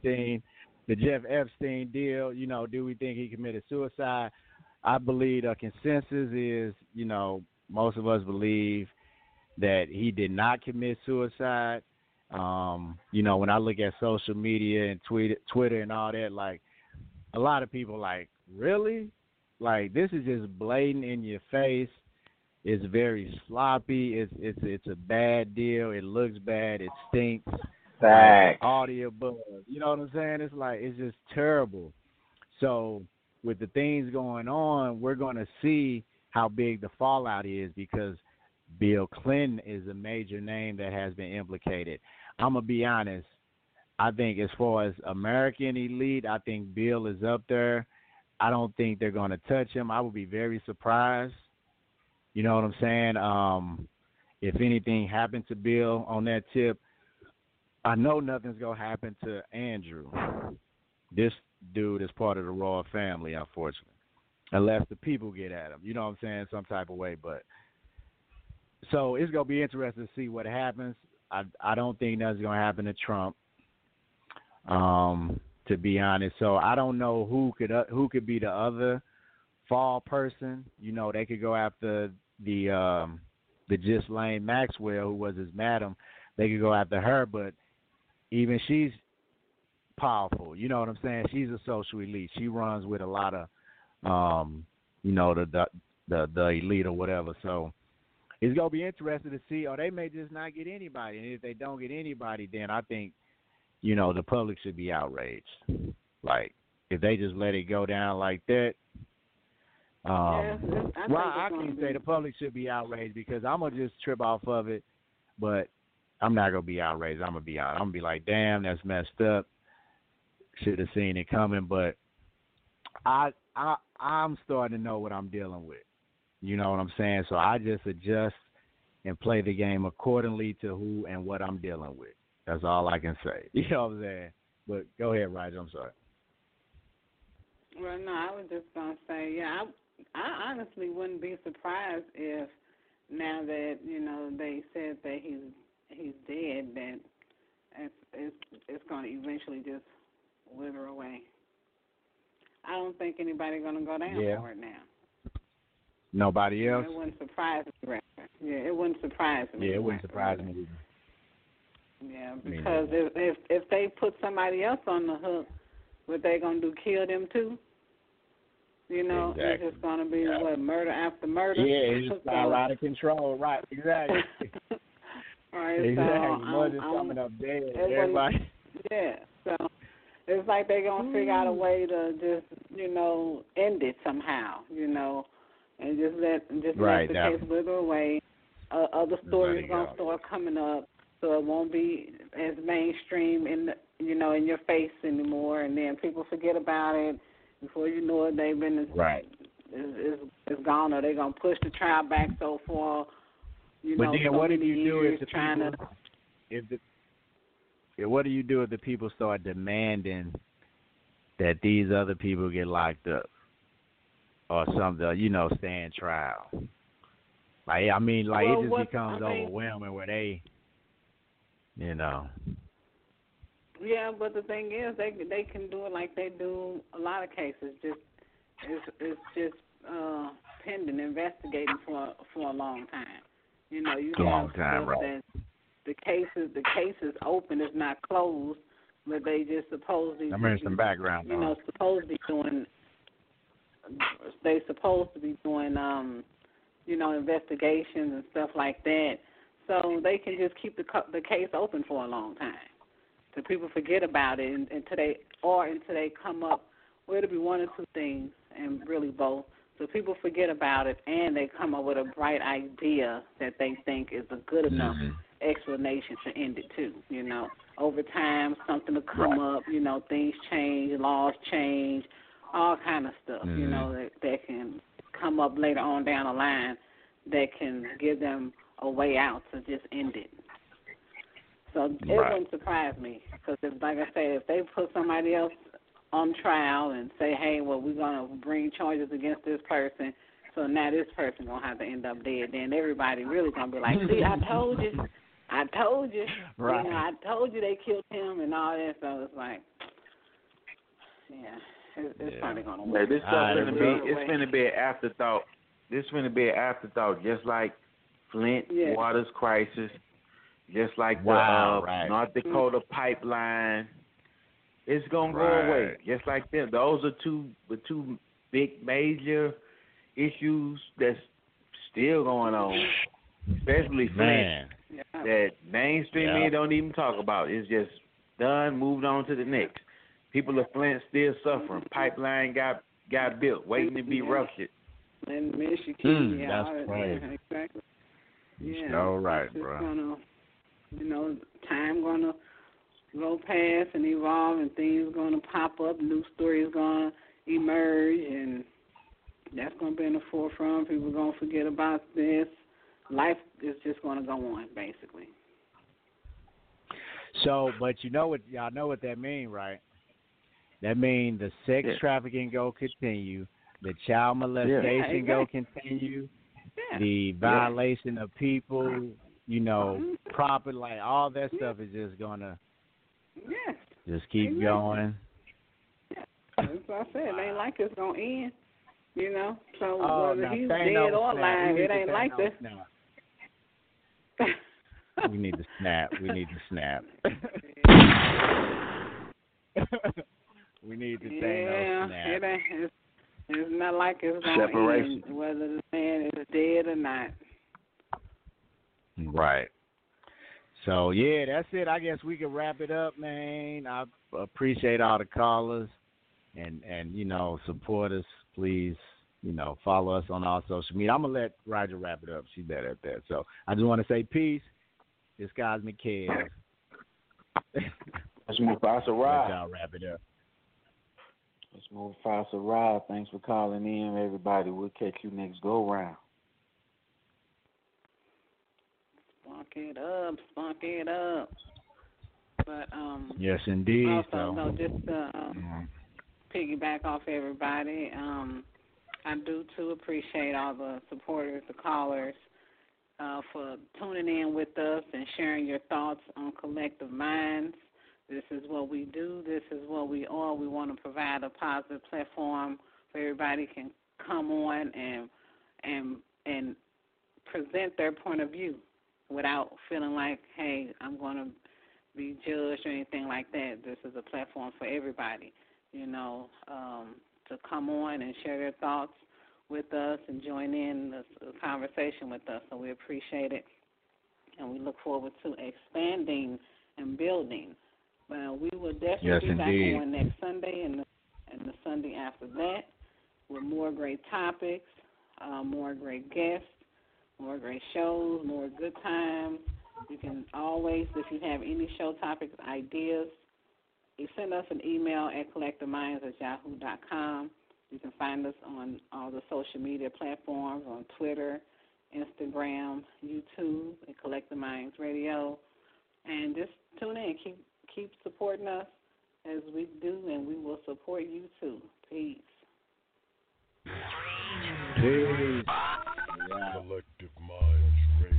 [SPEAKER 4] Epstein deal. You know, do we think he committed suicide? I believe the consensus is, you know, most of us believe that he did not commit suicide. You know, when I look at social media and Twitter and all that, like a lot of people like, really? Like, this is just blatant in your face. It's very sloppy. It's a bad deal. It looks bad. It stinks.
[SPEAKER 3] Facts.
[SPEAKER 4] Audio buzz. You know what I'm saying? It's like, it's just terrible. So with the things going on, we're going to see how big the fallout is because Bill Clinton is a major name that has been implicated. I'm going to be honest. I think as far as American elite, I think Bill is up there. I don't think they're going to touch him. I would be very surprised. You know what I'm saying? if anything happened to Bill on that tip, I know nothing's going to happen to Andrew. This dude is part of the royal family, unfortunately, unless the people get at him. You know what I'm saying? Some type of way. But so it's going to be interesting to see what happens. I don't think that's going to happen to Trump, to be honest. So I don't know who could be the other fall person. You know, they could go after the Ghislaine Maxwell, who was his madam. They could go after her, but even she's powerful. You know what I'm saying? She's a social elite. She runs with a lot of, the elite or whatever. So it's gonna be interesting to see. Or they may just not get anybody. And if they don't get anybody, then I think, the public should be outraged. Like if they just let it go down like that. I can say the public should be outraged because I'm gonna just trip off of it, but I'm not gonna be outraged. I'm gonna be honest. I'm gonna be like, damn, that's messed up. Should have seen it coming, but I'm starting to know what I'm dealing with. You know what I'm saying? So I just adjust and play the game accordingly to who and what I'm dealing with. That's all I can say. You know what I'm saying? But go ahead, Roger. I'm sorry.
[SPEAKER 1] Well, no, I was just gonna say, yeah, I honestly wouldn't be surprised if now that they said that he's dead, that it's going to eventually just wither away. I don't think anybody's going to go down for it now.
[SPEAKER 4] Nobody else?
[SPEAKER 1] It wouldn't surprise me, rather. Yeah, it wouldn't surprise me.
[SPEAKER 4] Yeah, it wouldn't surprise me either.
[SPEAKER 1] Yeah, because if they put somebody else on the hook, what they going to do, kill them too?
[SPEAKER 4] Exactly.
[SPEAKER 1] It's just going to be, murder after murder?
[SPEAKER 4] Yeah, it's just out of control. Right, exactly.
[SPEAKER 1] All right,
[SPEAKER 4] exactly.
[SPEAKER 1] So,
[SPEAKER 4] Mother's coming up dead. Everybody.
[SPEAKER 1] Yeah, so it's like they're going to figure out a way to just, end it somehow, and just let the case wither away. Other stories going to start coming up, so it won't be as mainstream in your face anymore, and then people forget about it. Before you know it, they've been it's gone, or they're gonna push the trial back so far.
[SPEAKER 4] But then, what do you do if the people? What do you do if the people start demanding that these other people get locked up or something? Stand trial. Like it just becomes overwhelming where they,
[SPEAKER 1] Yeah, but the thing is, they can do it like they do a lot of cases. It's just pending, investigating for a long time. You have stuff that the case is open, it's not closed, but they just supposedly.
[SPEAKER 4] I'm hearing some background.
[SPEAKER 1] Supposedly doing. They supposed to be doing, investigations and stuff like that, so they can just keep the case open for a long time. So people forget about it until they come up. Well, it'll be one or two things, and really both. So people forget about it, and they come up with a bright idea that they think is a good enough explanation to end it too. Over time, something will come up. Things change, laws change, all kind of stuff. That can come up later on down the line that can give them a way out to just end it. So it wouldn't surprise me because, like I said, if they put somebody else on trial and say, hey, well, we're going to bring charges against this person, so now this person going to have to end up dead, then everybody really going to be like, see, I told you. Right. I told you they killed him and all that. So it's like, it's probably going to work.
[SPEAKER 3] This stuff it's going to be an afterthought. This is going to be an afterthought, just like Flint Waters crisis. Just like the North Dakota pipeline, it's gonna go away. Just like them, those are the two big major issues that's still going on, especially Flint. That mainstream media don't even talk about. It's just done, moved on to the next. People of Flint still suffering. Pipeline got built, waiting to be ruptured.
[SPEAKER 1] In Michigan,
[SPEAKER 4] that's right.
[SPEAKER 1] Exactly.
[SPEAKER 4] Yeah, all right, bro.
[SPEAKER 1] Time gonna go past and evolve, and things gonna pop up. New stories gonna emerge, and that's gonna be in the forefront. People gonna forget about this. life is just going to go on, basically.
[SPEAKER 4] So, but y'all know what that means, right? That means the sex trafficking go continue, the child molestation go continue, the violation of people, property, like all that stuff is just gonna just keep going.
[SPEAKER 1] Yeah. That's what I said. It ain't like it's gonna end, So whether he's
[SPEAKER 4] Thanos
[SPEAKER 1] dead or alive, it ain't like this.
[SPEAKER 4] We need to snap. We need to snap. We need to Thanos snap.
[SPEAKER 1] It's not like it's going to end, whether the man is dead or not.
[SPEAKER 4] Right. So, yeah, that's it. I guess we can wrap it up, man. I appreciate all the callers and support us. Please, follow us on all social media. I'm going to let Roger wrap it up. She's better at that. So, I just want to say peace. This Cosmic Kev.
[SPEAKER 3] Let's move Mufasa Ride.
[SPEAKER 4] Let y'all wrap it up.
[SPEAKER 3] Let's move Mufasa Ride. Thanks for calling in, everybody. We'll catch you next go round.
[SPEAKER 1] Spunk it up. But
[SPEAKER 4] yes, indeed.
[SPEAKER 1] Also, just to piggyback off everybody, I do too appreciate all the supporters, the callers, for tuning in with us and sharing your thoughts on Collective Minds. This is what we do. This is what we are. We want to provide a positive platform where everybody can come on and present their point of view without feeling like, hey, I'm going to be judged or anything like that. This is a platform for everybody, to come on and share their thoughts with us and join in the conversation with us. So we appreciate it, and we look forward to expanding and building. But we will definitely be back on next Sunday and the Sunday after that with more great topics, more great guests, more great shows, more good times. You can always, if you have any show topics, ideas, you send us an email at collectiveminds@yahoo.com. You can find us on all the social media platforms, on Twitter, Instagram, YouTube, at Collective Minds Radio. And just tune in. Keep supporting us as we do, and we will support you too. Peace.
[SPEAKER 4] Peace.
[SPEAKER 2] Collective Minds Radio.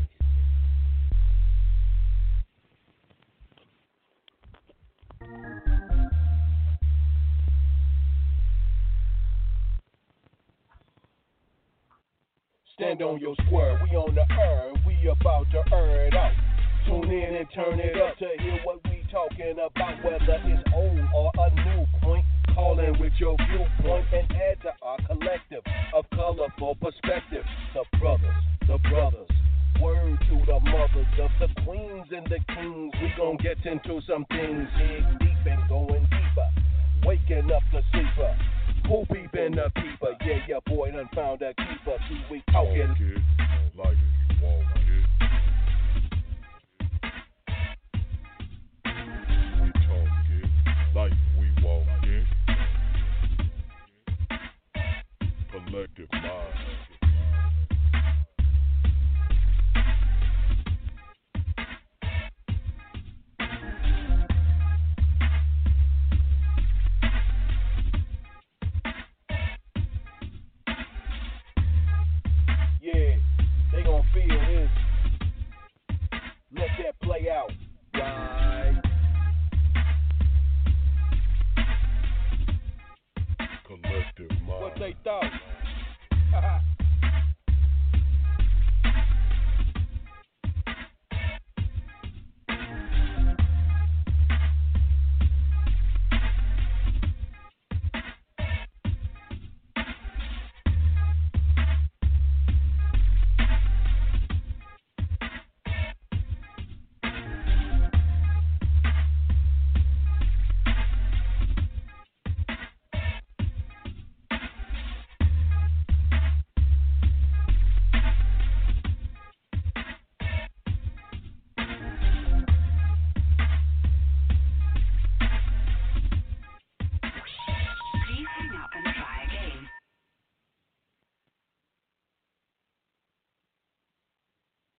[SPEAKER 2] Stand on your square, we on the earn, we about to earn out. Tune in and turn it up to hear what we talking about, whether it's old or a new point. Call in with your viewpoint and add to our collective of colorful perspective. The brothers, word to the mothers of the queens and the kings. We gon' get into some things, dig deep and going deeper. Waking up the sleeper, who peepin' the peeper? Yeah, your boy done found a keeper. See, we talking.